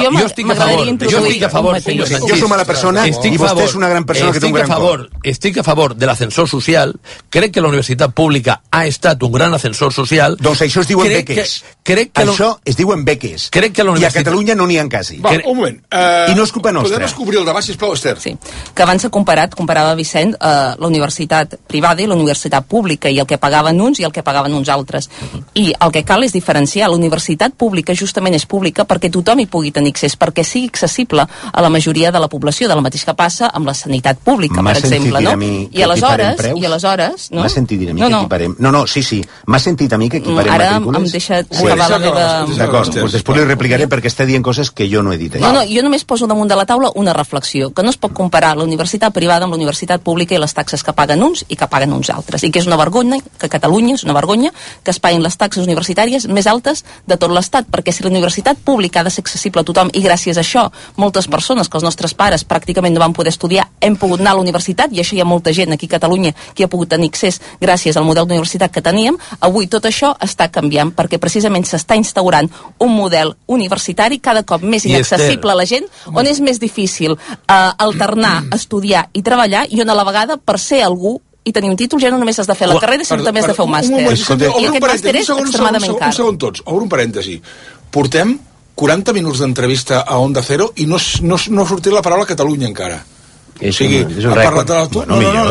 favor, senyor Sánchez. Jo som mala persona i vostè és una gran persona que té un gran cor. Estic a favor de l'ascensor social. Crec que la universitat pública ha estat un gran ascensor social. Doncs això es diuen beques. Això es diuen beques. I a Catalunya no n'hi ha quasi. Va, un moment. I no és culpa nostra. Podem descobrir el debat, sisplau, Esther? Sí. Que abans s'ha comparava Vicent la universitat privada i la universitat pública, i el que pagaven uns i el que pagaven uns altres. I el que cal és diferenciar. La universitat pública justament és pública perquè tothom hi pugui tenir accés, perquè sigui accessible a la majoria de la població, de la mateixa que passa amb la sanitat pública, per exemple, no? I aleshores... M'ha sentit dir a mi que equiparem... Sí, m'ha sentit a mi que equiparem matrícules. Ara em deixa acabar la meva... D'acord, doncs després li replicaré perquè està dient coses que jo no he dit. No, jo només poso damunt de la taula una reflexió, que no es pot comparar la universitat privada amb la universitat pública i les taxes que paguen uns i que paguen uns altres, i que és una vergonya, que Catalunya és una vergonya que es paguin les taxes universitàries més altes de tot l'Estat, perquè si la universitat pública ha de ser accessible a tothom, i gràcies a això moltes persones, que els nostres pares pràcticament no van poder estudiar, hem pogut anar a la universitat, i això hi ha molta gent aquí a Catalunya que ha pogut tenir accés gràcies al model d'universitat que teníem. Avui tot això està canviant, perquè precisament s'està instaurant un model universitari cada cop més inaccessible a la gent, on és més difícil alternar, estudiar i treballar, i on a la vegada, per ser algú i tenir un títol, ja no només has de fer la carrera, sinó també has de fer un màster. I aquest màster és extremadament car. Un segon tots, obro un parèntesi. Portem 40 minuts d'entrevista a Onda Cero i no ha sortit la paraula Catalunya encara. És un rècord.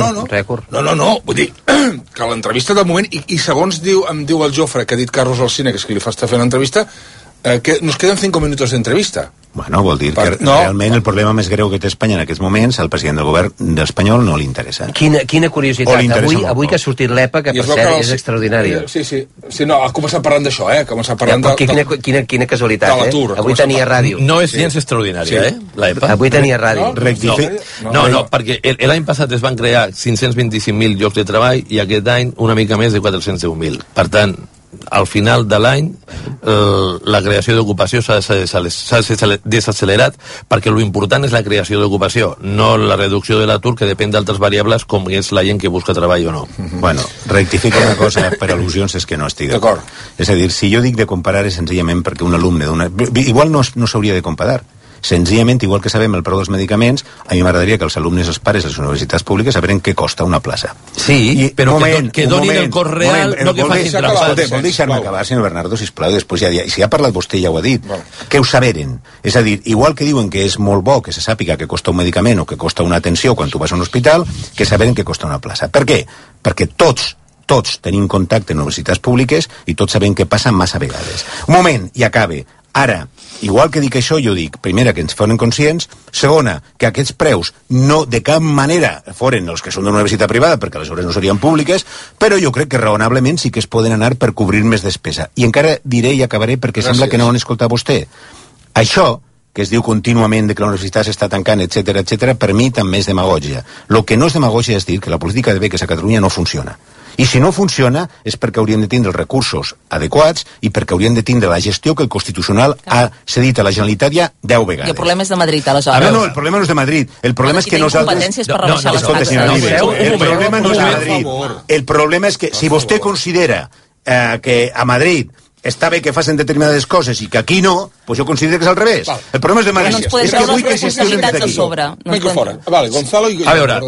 No, vull dir que l'entrevista de moment, i segons em diu el Jofre, que ha dit Carlos Alsina, que és qui li fa estar fent l'entrevista, que nos queden 5 minuts d'entrevista. Bueno, vol dir que realment el problema més greu que té Espanya en aquests moments, al president del govern espanyol no li interessa. Quina curiositat. Avui que ha sortit l'EPA, que per cert és extraordinària. Sí, no, ha començat parlant d'això, ha començat parlant Quina casualitat, Avui tenia ràdio. No és gens extraordinària, l'EPA. Avui tenia ràdio. No, perquè l'any passat es van crear 525.000 llocs de treball i aquest any una mica més de 410.000. Per tant, al final de l'any la creació d'ocupació s'ha desaccelerat, perquè l'important és la creació d'ocupació, no la reducció de l'atur, que depèn d'altres variables com és la gent que busca treball o no. Bueno, rectifico una cosa per al·lusions, és que no estic d'acord. És a dir, si jo dic de comparar és senzillament perquè un alumne igual no s'hauria de comparar. Senzillament, igual que sabem el preu dels medicaments, a mi m'agradaria que els alumnes, els pares de les universitats públiques saberen què costa una plaça. Sí, però que donin el cost real, no que facin trampes. Vol deixar-me acabar, senyor Bernardo, sisplau, després si ha parlat vostè ja ho ha dit, que ho saberen. És a dir, igual que diuen que és molt bo que se sàpiga que costa un medicament o que costa una atenció quan tu vas a un hospital, que saberen que costa una plaça. Per què? Perquè tots tenim contacte en universitats públiques i tots sabem què passa massa vegades. Un moment, i acabe. Ara, igual que dic això, jo dic, primera, que ens foren conscients, segona, que aquests preus no de cap manera foren els que són d'una universitat privada, perquè aleshores no serien públiques, però jo crec que raonablement sí que es poden anar per cobrir més despesa. I encara diré i acabaré perquè sembla que no han escoltat vostè. Això, que es diu contínuament de que la universitat s'està tancant, etc., per mi també és demagògia. El que no és demagògia és dir que la política de beques a Catalunya no funciona. I si no funciona és perquè hauríem de tindre els recursos adequats i perquè hauríem de tindre la gestió que el Constitucional ha cedit a la Generalitat ja 10 vegades. I el problema és de Madrid, aleshores. No, el problema no és de Madrid. El problema és que nosaltres... El problema no és de Madrid. El problema és que si vostè considera que a Madrid està bé que facin determinades coses i que aquí no, doncs jo considero que és al revés. El problema és de Madrid. No ens podem treure les responsabilitats a sobre. Vinga fora. Vale, Gonzalo i... A veure,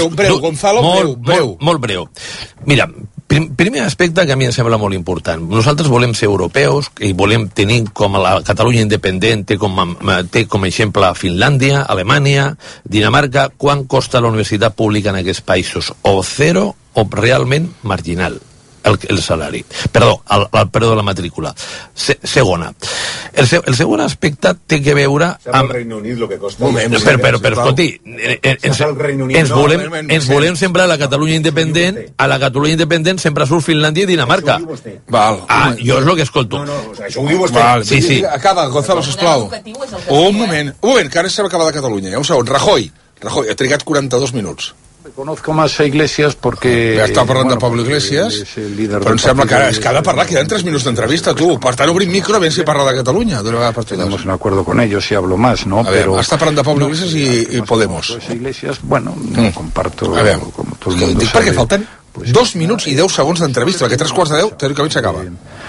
breu. Molt breu. Mira, primer aspecte que a mi em sembla molt important. Nosaltres volem ser europeus i volem tenir com la Catalunya independent, té com exemple Finlàndia, Alemanya, Dinamarca. Quan costa la universitat pública en aquests països? O zero o realment marginal. El salari. Perdó, el preu de la matrícula. Segona. El segon aspecte té que veure amb... el Regne Unit, el que costa... Però escolti, ens volem sembrar a la Catalunya independent, sempre surt Finlàndia i Dinamarca. Jo és el que escolto. Això ho diu vostè. Sí. Acaba, Gonzalo, sisplau. Un moment, que ara se va acabar de Catalunya. Un segon. Rajoy, ha trigat 42 minuts. Conozco más a Iglesias porque... Ja està parlant de Pablo Iglesias, però em sembla que és que ha de parlar, queden 3 minuts d'entrevista, tu. Per tant, obrim micro, a veure si parla de Catalunya. Tenemos un acuerdo con ellos y hablo más, ¿no? Però... Està parlant de Pablo Iglesias i Podemos. Iglesias, bueno, no comparto... A veure, dic perquè falten 2 minuts i 10 segons d'entrevista, perquè 3:15, teòricament s'acaba.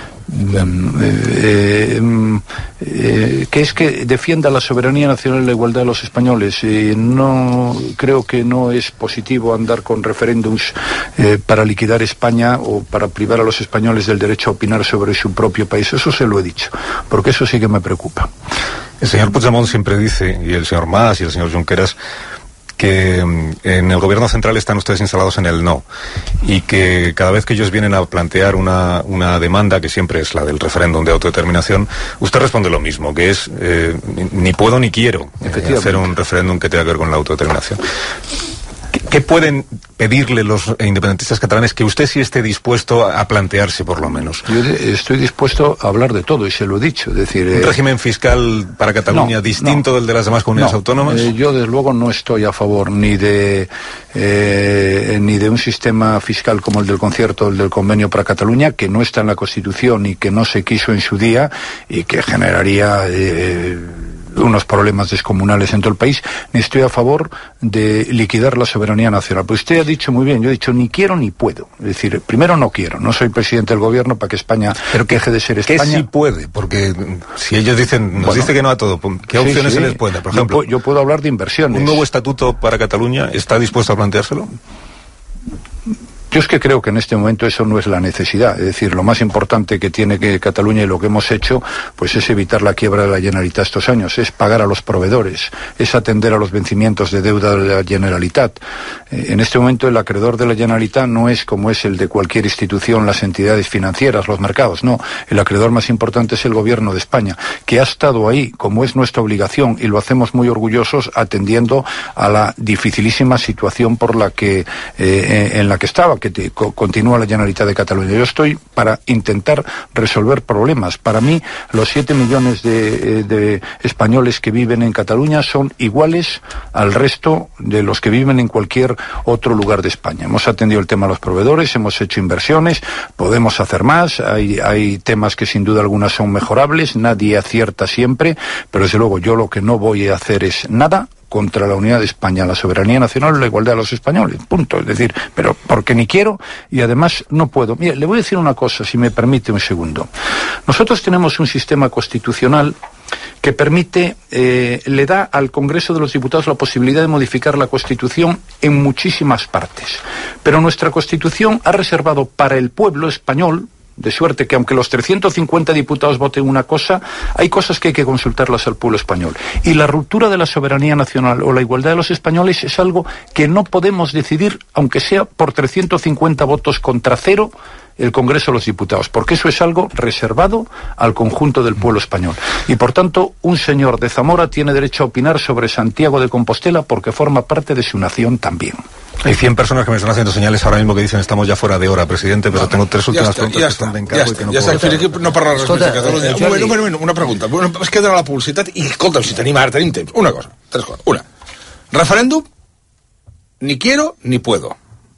Que es que defienda la soberanía nacional y la igualdad de los españoles. No creo que no es positivo andar con referéndums para liquidar España o para privar a los españoles del derecho a opinar sobre su propio país. Eso se lo he dicho, porque eso sí que me preocupa. El señor Puigdemont siempre dice, y el señor Mas y el señor Junqueras, que en el gobierno central están ustedes instalados en el no, y que cada vez que ellos vienen a plantear una demanda, que siempre es la del referéndum de autodeterminación, usted responde lo mismo, que es ni puedo ni quiero hacer un referéndum que tenga que ver con la autodeterminación. ¿Qué pueden pedirle los independentistas catalanes que usted sí esté dispuesto a plantearse, por lo menos? Yo estoy dispuesto a hablar de todo, y se lo he dicho. Es decir, ¿un régimen fiscal para Cataluña distinto del de las demás comunidades autónomas? Yo, desde luego, no estoy a favor ni de un sistema fiscal como el del concierto, el del convenio para Cataluña, que no está en la Constitución y que no se quiso en su día y que generaría... unos problemas descomunales en todo el país, ni estoy a favor de liquidar la soberanía nacional. Pues usted ha dicho muy bien, yo he dicho ni quiero ni puedo. Es decir, primero no quiero, no soy presidente del gobierno para que España deje de ser España. ¿Qué sí puede? Porque si ellos dicen, nos dice que no a todo, ¿qué opciones se les puede dar? Por ejemplo, yo puedo hablar de inversiones. ¿Un nuevo estatuto para Cataluña está dispuesto a planteárselo? Yo es que creo que en este momento eso no es la necesidad. Es decir, lo más importante que tiene que Cataluña y lo que hemos hecho, pues es evitar la quiebra de la Generalitat estos años, es pagar a los proveedores, es atender a los vencimientos de deuda de la Generalitat. En este momento el acreedor de la Generalitat no es como es el de cualquier institución, las entidades financieras, los mercados, no. El acreedor más importante es el Gobierno de España, que ha estado ahí, como es nuestra obligación, y lo hacemos muy orgullosos, atendiendo a la dificilísima situación por la que en la que estaba, que continúa la Generalitat de Cataluña. Yo estoy para intentar resolver problemas. Para mí, los 7 millones de españoles que viven en Cataluña son iguales al resto de los que viven en cualquier otro lugar de España. Hemos atendido el tema de los proveedores, hemos hecho inversiones, podemos hacer más, hay temas que sin duda algunas son mejorables, nadie acierta siempre, pero desde luego yo lo que no voy a hacer es nada contra la unidad de España, la soberanía nacional y la igualdad de los españoles, punto. Es decir, pero porque ni quiero y además no puedo. Mire, le voy a decir una cosa, si me permite un segundo. Nosotros tenemos un sistema constitucional que permite, le da al Congreso de los Diputados la posibilidad de modificar la Constitución en muchísimas partes. Pero nuestra Constitución ha reservado para el pueblo español, de suerte que aunque los 350 diputados voten una cosa, hay cosas que hay que consultarlas al pueblo español. Y la ruptura de la soberanía nacional o la igualdad de los españoles es algo que no podemos decidir, aunque sea por 350 votos contra 0, el Congreso de los Diputados, porque eso es algo reservado al conjunto del pueblo español. Y por tanto, un señor de Zamora tiene derecho a opinar sobre Santiago de Compostela porque forma parte de su nación también. Hay 100 personas que me están haciendo señales ahora mismo que dicen estamos ja fora d'hora, presidente, però tengo 3 últimes preguntes que estan ben cago i que no puedo... Ja està, no parla res més de Catalunya. Un moment, una pregunta. Es queda la publicitat i, escolta'm, si tenim temps. Una cosa, 3 coses. Una, referèndum, ni quiero ni puedo.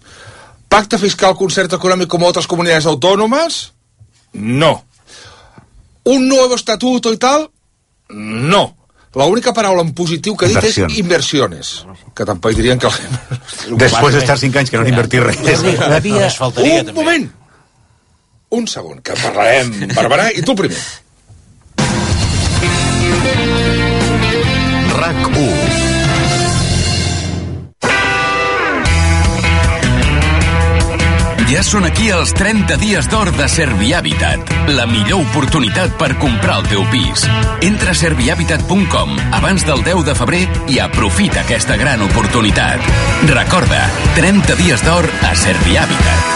Pacte fiscal, concierto económico como otras comunidades autónomas, no. Un nuevo estatuto y tal, no. La única paraula en positiu que he dit és inversiones. Que tampoc dirien que... Després d'estar 5 anys que no han invertit res. Un moment! Un segon, que parlarem, Barberà, i tu primer. RAC1. Ja són aquí els 30 dies d'or de Servihabitat, la millor oportunitat per comprar el teu pis. Entra a servihabitat.com abans del 10 de febrer i aprofita aquesta gran oportunitat. Recorda, 30 dies d'or a Servihabitat.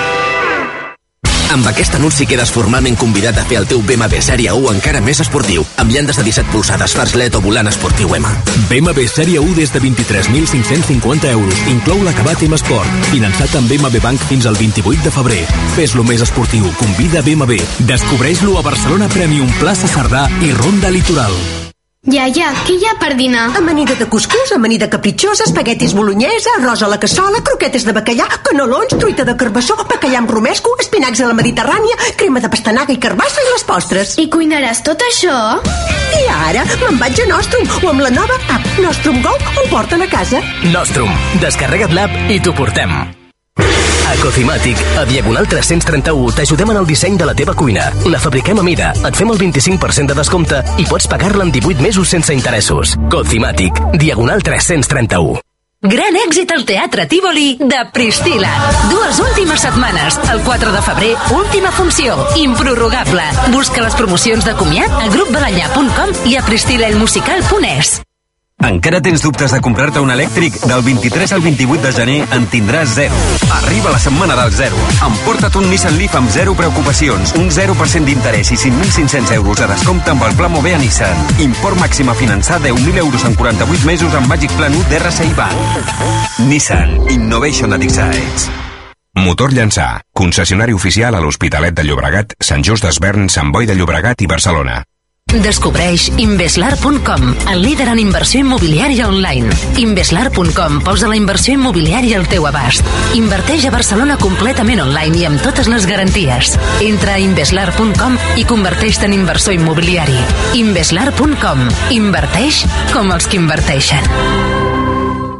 Amb aquest anunci quedes formalment convidat a fer el teu BMW Sèrie 1 encara més esportiu, amb llandes de 17 polzades, fars LED o volant esportiu M. BMW Sèrie 1 des de 23.550 euros. Inclou l'acabat M Sport. Finançat amb BMW Bank fins al 28 de febrer. Fes-lo més esportiu. Convida BMW. Descobreix-lo a Barcelona Premium, Plaça Cerdà i Ronda Litoral. Iaia, què hi ha per dinar? Amanida de cuscús, amanida capritxosa, espaguetis bolognesa, arròs a la cassola, croquetes de bacallà, canelons, truita de carbassó, bacallà amb romesco, espinacs a la Mediterrània, crema de pastanaga i carbassa i les postres. I cuinaràs tot això? I ara me'n vaig a Nostrum, o amb la nova app Nostrum Go ho porten a casa. Nostrum, descarrega't l'app i t'ho portem. A Cocimatic, a Diagonal 331, t'ajudem en el disseny de la teva cuina. La fabriquem a mida, et fem el 25% de descompte i pots pagar-la en 18 mesos sense interessos. Cocimatic, Diagonal 331. Gran èxit al Teatre Tívoli de Priscila. 2 últimes setmanes. El 4 de febrer, última funció. Improrrogable. Busca les promocions de comiat a grupbalanyà.com i a priscilaelmusical.es. Encara tens dubtes de comprar-te un elèctric? Del 23 al 28 de gener en tindràs 0. Arriba la setmana del 0. Emporta't un Nissan Leaf amb 0 preocupacions, un 0% d'interès i 5.500 euros de descompte amb el Pla Move a Nissan. Import màxim a finançar 10.000 euros en 48 mesos amb Magic Plan 1 d'RCI Bank. Nissan Innovation that excites. Motor Llançà, concessionari oficial a l'Hospitalet de Llobregat, Sant Just Desvern, Sant Boi de Llobregat i Barcelona. Descobreix Inveslar.com, el líder en inversió immobiliària online. Inveslar.com posa la inversió immobiliària al teu abast. Inverteix a Barcelona completament online i amb totes les garanties. Entra a Inveslar.com i converteix-te en inversor immobiliari. Inveslar.com. Inverteix com els que inverteixen.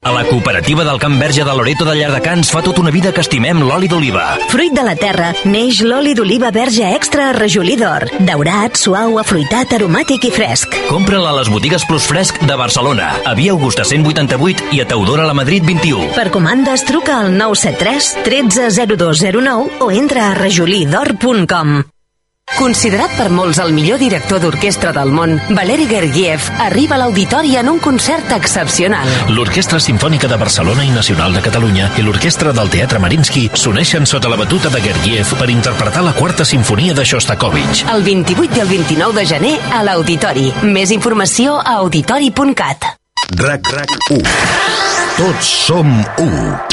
A la cooperativa del Camp Verge de Loreto de Llardecans fa tota una vida que estimem l'oli d'oliva. Fruit de la terra, neix l'oli d'oliva verge extra a rajolí d'or. Daurat, suau, afruitat, aromàtic i fresc. Compra'l a les botigues Plus Fresc de Barcelona, a Via Augusta 188 i a Teodora la Madrid 21. Per comandes, truca al 973 13 0209 o entra a rajolidor.com. Considerat per molts el millor director d'orquestra del món, Valeri Gergiev arriba a l'auditori en un concert excepcional. L'Orquestra Simfònica de Barcelona i Nacional de Catalunya i l'Orquestra del Teatre Mariinsky s'uneixen sota la batuta de Gergiev per interpretar la quarta sinfonia de Shostakovich. El 28 i el 29 de gener a l'Auditori. Més informació a auditori.cat. RAC1. Tots som u.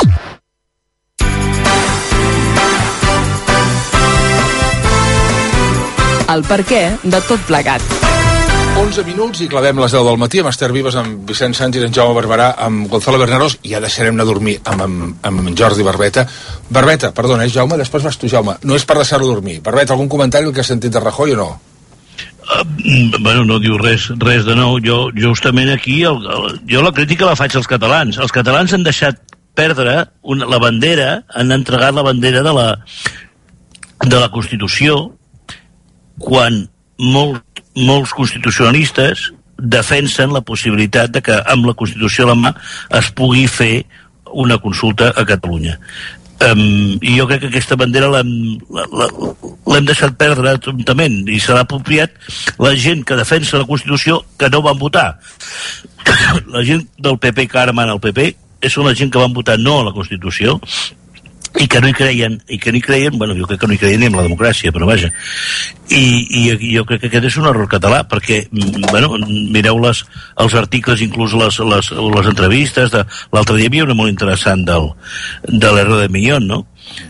El perquè de tot plegat. 11 minuts i clavem les 10 del matí amb Esther Vives, amb Vicent Sánchez, amb Jaume Barberà, amb Gonzalo Bernaros, i ja deixarem anar a dormir amb Jordi Barbeta. Barbeta, perdona, Jaume, després vas tu, Jaume. No és per deixar-lo dormir. Barbeta, algun comentari el que has sentit de Rajoy o no? Bueno, no diu res de nou. Jo justament aquí jo la crítica la faig als catalans. Els catalans han deixat perdre la bandera, han entregat la bandera de la Constitució, quan molts constitucionalistes defensen la possibilitat de que amb la Constitució a la mà es pugui fer una consulta a Catalunya. I jo crec que aquesta bandera l'hem deixat perdre totalment, i se l'ha apropiat la gent que defensa la Constitució que no van votar. La gent del PP que ara mana el PP són la gent que van votar no a la Constitució i que no hi creien, bueno, jo crec que no hi creien ni en la democràcia, però vaja. I jo crec que aquest és un error català, perquè, bueno, mireu els articles, inclús les entrevistes, l'altre dia hi havia una molt interessant de l'Erro de Millón, no?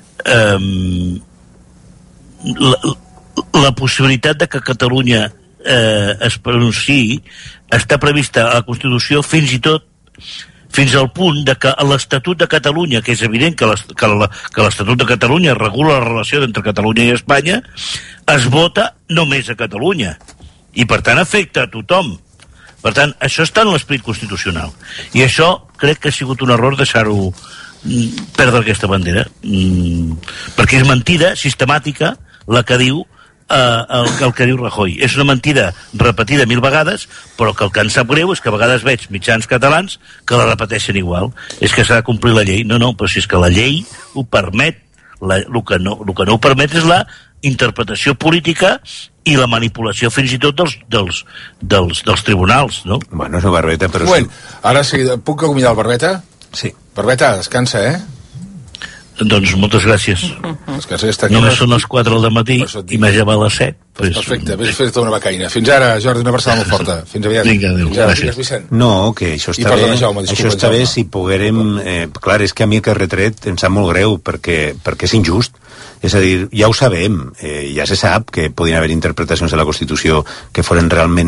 La possibilitat de que Catalunya es pronunciï està prevista a la Constitució fins al punt de que l'Estatut de Catalunya, que és evident que l'Estatut de Catalunya regula la relació entre Catalunya i Espanya, es vota només a Catalunya. I, per tant, afecta a tothom. Per tant, això està en l'esperit constitucional. I això crec que ha sigut un error deixar-ho perdre aquesta bandera. Perquè és mentida sistemàtica la que diu el que diu Rajoy. És una mentida repetida 1000 vegades, però que el que em sap greu és que a vegades veig mitjans catalans que la repeteixen igual. És que s'ha de complir la llei. No, però si és que la llei ho permet. El que no ho permet és la interpretació política i la manipulació fins i tot dels tribunals, no? Bueno, és una barbeta, però... Bueno, ara sí, puc acomiadar el Barbeta? Sí. Barbeta, descansa, Doncs moltes gràcies. Només són les 4 del matí i m'he llevat a les 7. Perfecte, vés fer tota una becaina. Fins ara, Jordi, una abraçada molt forta. Fins aviat. Vinga, adéu. Gràcies. No, que això està bé. Això està bé si poguérem... Clar, és que a mi aquest retret em sap molt greu perquè és injust. És a dir, ja ho sabem, ja se sap que podien haver interpretacions de la Constitució que foren realment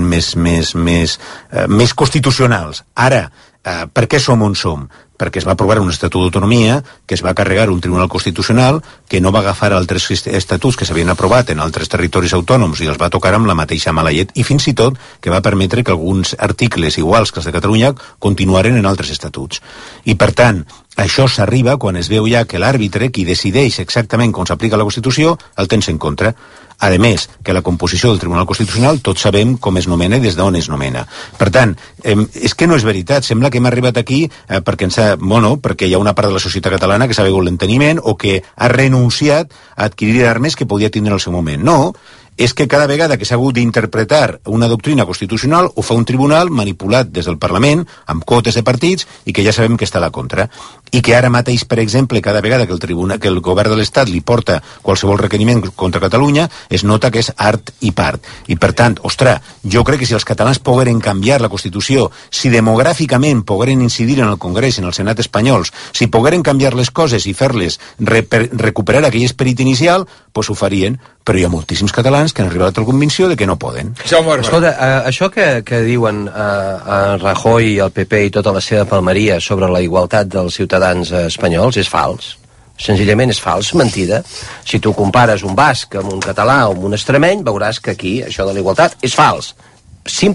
més constitucionals. Ara, per què som on som? Perquè es va aprovar un estatut d'autonomia, que es va carregar un tribunal constitucional, que no va agafar altres estatuts que s'havien aprovat en altres territoris autònoms i els va tocar amb la mateixa mala llet, i fins i tot que va permetre que alguns articles iguals que els de Catalunya continuaren en altres estatuts. I per tant, això s'arriba quan es veu ja que l'àrbitre, qui decideix exactament com s'aplica la Constitució, el tens en contra. A més, que la composició del Tribunal Constitucional tots sabem com es nomena i des d'on es nomena. Per tant, és que no és veritat. Sembla que hem arribat aquí perquè hi ha una part de la societat catalana que s'ha begut l'enteniment o que ha renunciat a adquirir armes que podia tindre en el seu moment. No, és que cada vegada que s'ha hagut d'interpretar una doctrina constitucional ho fa un tribunal manipulat des del Parlament, amb quotes de partits, i que ja sabem que està a la contra. I que ara mateix, per exemple, cada vegada que el govern de l'Estat li porta qualsevol requeriment contra Catalunya, es nota que és art i part. I per tant, ostres, jo crec que si els catalans pogueren canviar la Constitució, si demogràficament pogueren incidir en el Congrés, en el Senat espanyols, si pogueren canviar les coses i fer-les recuperar aquell esperit inicial, doncs ho farien. Però hi ha moltíssims catalans que han arribat a la convicció de que no poden. Escolta, això que diuen Rajoy i el PP i tota la seva palmeria sobre la igualtat dels ciutadans espanyols és fals. Senzillament és fals, mentida. Si tu compares un basc amb un català o amb un extremeny, veuràs que aquí això de la igualtat és fals. Simplement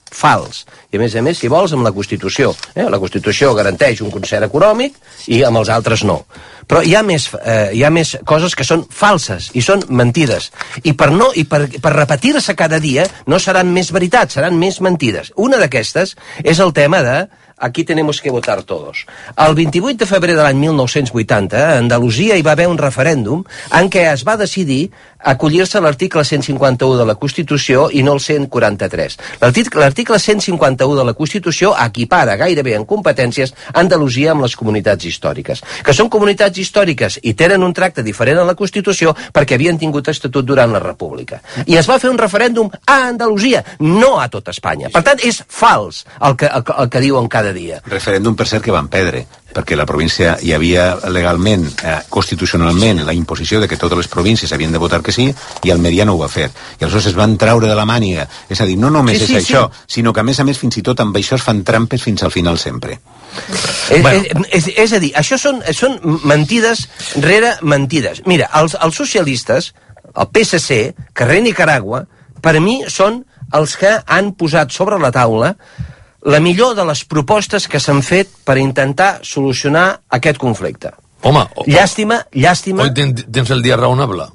fals. I a més, si vols, amb la Constitució. La Constitució garanteix un concert econòmic i amb els altres no. Però hi ha més coses que són falses i són mentides. I per repetir-se cada dia no seran més veritats, seran més mentides. Una d'aquestes és el tema de aquí tenemos que votar todos. El 28 de febrer de l'any 1980, a Andalusia hi va haver un referèndum en què es va decidir acollir-se a l'article 151 de la Constitució i no el 143. L'article 151 de la Constitució equipara gairebé en competències Andalusia amb les comunitats històriques, que són comunitats històriques i tenen un tracte diferent a la Constitució perquè havien tingut estatut durant la República. I es va fer un referèndum a Andalusia, no a tot Espanya. Per tant, és fals el que diuen cada dia. Referèndum, per cert, que van perdre, perquè la província hi havia legalment, constitucionalment, la imposició de que totes les províncies havien de votar que sí, i Almeria no ho va fer. I aleshores es van traure de la màniga. És a dir, no només és això, sinó que a més, fins i tot amb això es fan trampes fins al final sempre. És a dir, això són mentides rere mentides. Mira, els socialistes, el PSC, Carrer Nicaragua, per mi són els que han posat sobre la taula la millor de les propostes que s'han fet per intentar solucionar aquest conflicte. Home, llàstima... Hoy tens el dia raonable.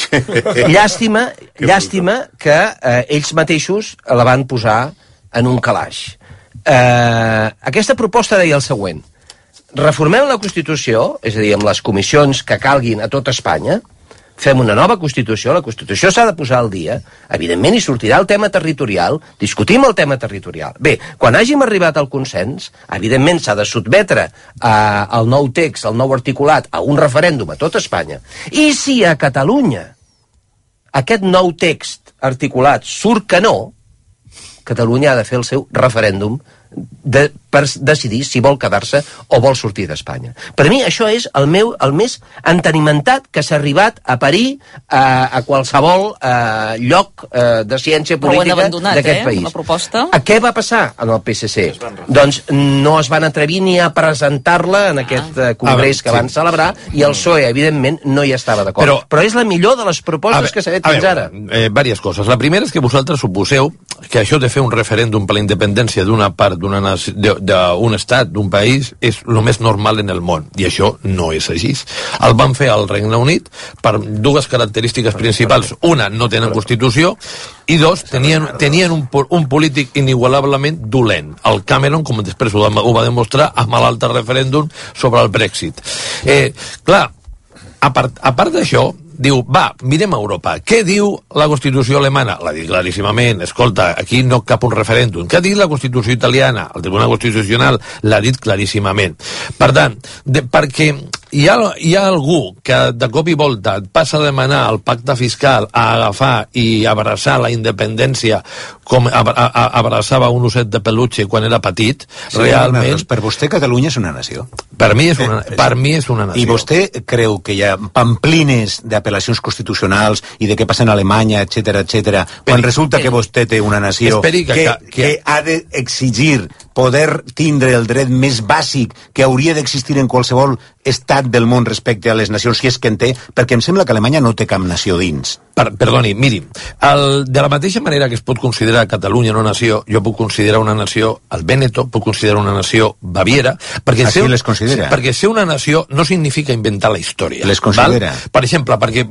Llàstima que ells mateixos la van posar en un calaix. Aquesta proposta deia el següent: reformem la Constitució, és a dir, amb les comissions que calguin a tot Espanya, fem una nova Constitució, la Constitució s'ha de posar al dia, evidentment hi sortirà el tema territorial, discutim el tema territorial. Bé, quan hàgim arribat al consens, evidentment s'ha de sotmetre el nou text, el nou articulat, a un referèndum a tot Espanya. I si a Catalunya aquest nou text articulat surt que no, Catalunya ha de fer el seu referèndum per decidir si vol quedar-se o vol sortir d'Espanya. Per mi això és el més entenimentat que s'ha arribat a parir a qualsevol lloc de ciència política d'aquest país. La proposta. Què va passar en el PSC? Doncs no es van atrevir ni a presentar-la en aquest congrés que van celebrar, i el PSOE, evidentment, no hi estava d'acord. Però és la millor de les propostes que s'ha fet fins ara. Diverses coses. La primera és que vosaltres suposeu que això de fer un referèndum per la independència d'una part d'un estat, d'un país, és el més normal en el món, i això no és així. El van fer al Regne Unit per dues característiques principals. Una, no tenen Constitució, i dos, tenien un polític inigualablement dolent. El Cameron, com després ho va demostrar amb l'altre referèndum sobre el Brexit. Clar, a part d'això, diu, mirem a Europa. Què diu la Constitució alemana? La diu claríssimament. Escolta, aquí no cap un referèndum. Què ha dit la Constitució italiana? El Tribunal Constitucional l'ha dit claríssimament. Per tant, perquè hi ha algú que de cop i volta et passa a demanar el pacte fiscal a agafar i abraçar la independència com abraçava un osset de peluche quan era petit, realment... Per vostè Catalunya és una nació. Per mi és una nació. I vostè creu que hi ha pamplines d'apel·lacions constitucionals i de què passa en Alemanya, etc., quan resulta que vostè té una nació que ha d'exigir poder tindre el dret més bàsic que hauria d'existir en qualsevol estat del món respecte a les nacions, si és que en té, perquè em sembla que Alemanya no té cap nació dins. Perdoni, miri, de la mateixa manera que es pot considerar Catalunya una nació, jo puc considerar una nació el Véneto, puc considerar una nació Baviera, perquè les considera. Perquè ser una nació no significa inventar la història. Les considera. Val? Per exemple, perquè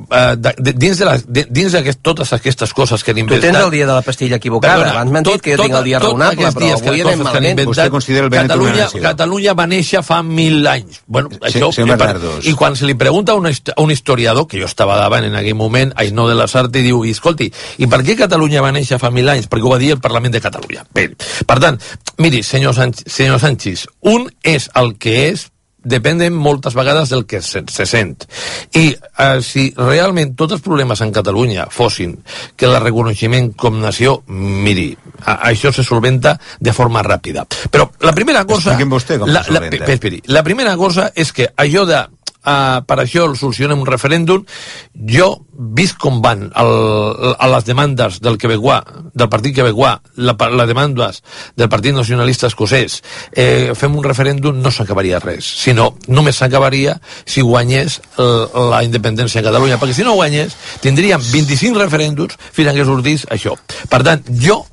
dins de totes aquestes coses que han inventat... Tu tens el dia de la pastilla equivocada, abans m'han dit que jo tinc el dia raonable, però avui anem malament. Vostè considera el Véneto una nació. Catalunya va néixer fa 1000 anys. Bueno, i quan se li pregunta a un historiador, que jo estava davant en aquell moment, Ainhoa de la Sarte, i diu, escolti, i per què Catalunya va néixer fa 1000 anys? Perquè ho va dir el Parlament de Catalunya. Bé, per tant, miri, senyor Sánchez, un és el que és, depèn moltes vegades del que se sent. I si realment tots els problemes en Catalunya fossin que el reconeixement com nació, miri, això se solventa de forma ràpida. Però la primera cosa... Expliqui'm vostè com se solventa. La primera cosa és que allò de per això el solucionem un referèndum, jo vist com van a les demandes del Partit Quebecois, les demandes del Partit Nacionalista Escocès, fem un referèndum, no s'acabaria res, sinó només s'acabaria si guanyés la independència a Catalunya, perquè si no guanyés tindríem 25 referèndums fins que sortís això. Per tant, jo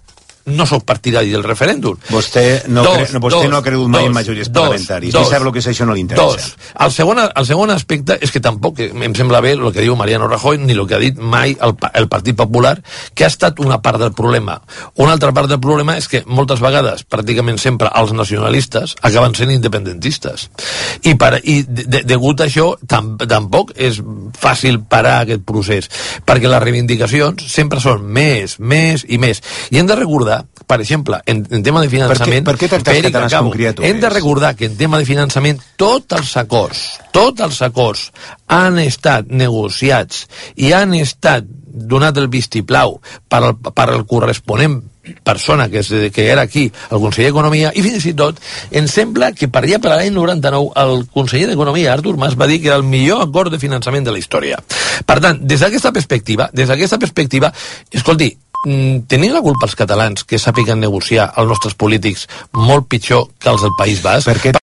no sóc partidari del referèndum. Vostè no ha cregut mai en majories parlamentàries. I sap el que és això, no li interessa. El segon aspecte és que tampoc em sembla bé el que diu Mariano Rajoy ni el que ha dit mai el Partit Popular, que ha estat una part del problema. Una altra part del problema és que moltes vegades, pràcticament sempre, els nacionalistes acaben sent independentistes. I degut a això tampoc és fàcil parar aquest procés, perquè les reivindicacions sempre són més i més. I hem de recordar, per exemple, en tema de finançament... Per què tractar els catalans com criatures? Hem de recordar que en tema de finançament tots els acords han estat negociats i han estat donat el vistiplau per al corresponent persona que era aquí, el conseller d'Economia, i fins i tot em sembla que per allà per l'any 99 el conseller d'Economia, Artur Mas, va dir que era el millor acord de finançament de la història. Per tant, des d'aquesta perspectiva, escolti, tenim la culpa els catalans que sàpiguen negociar els nostres polítics molt pitjor que els del País Basc?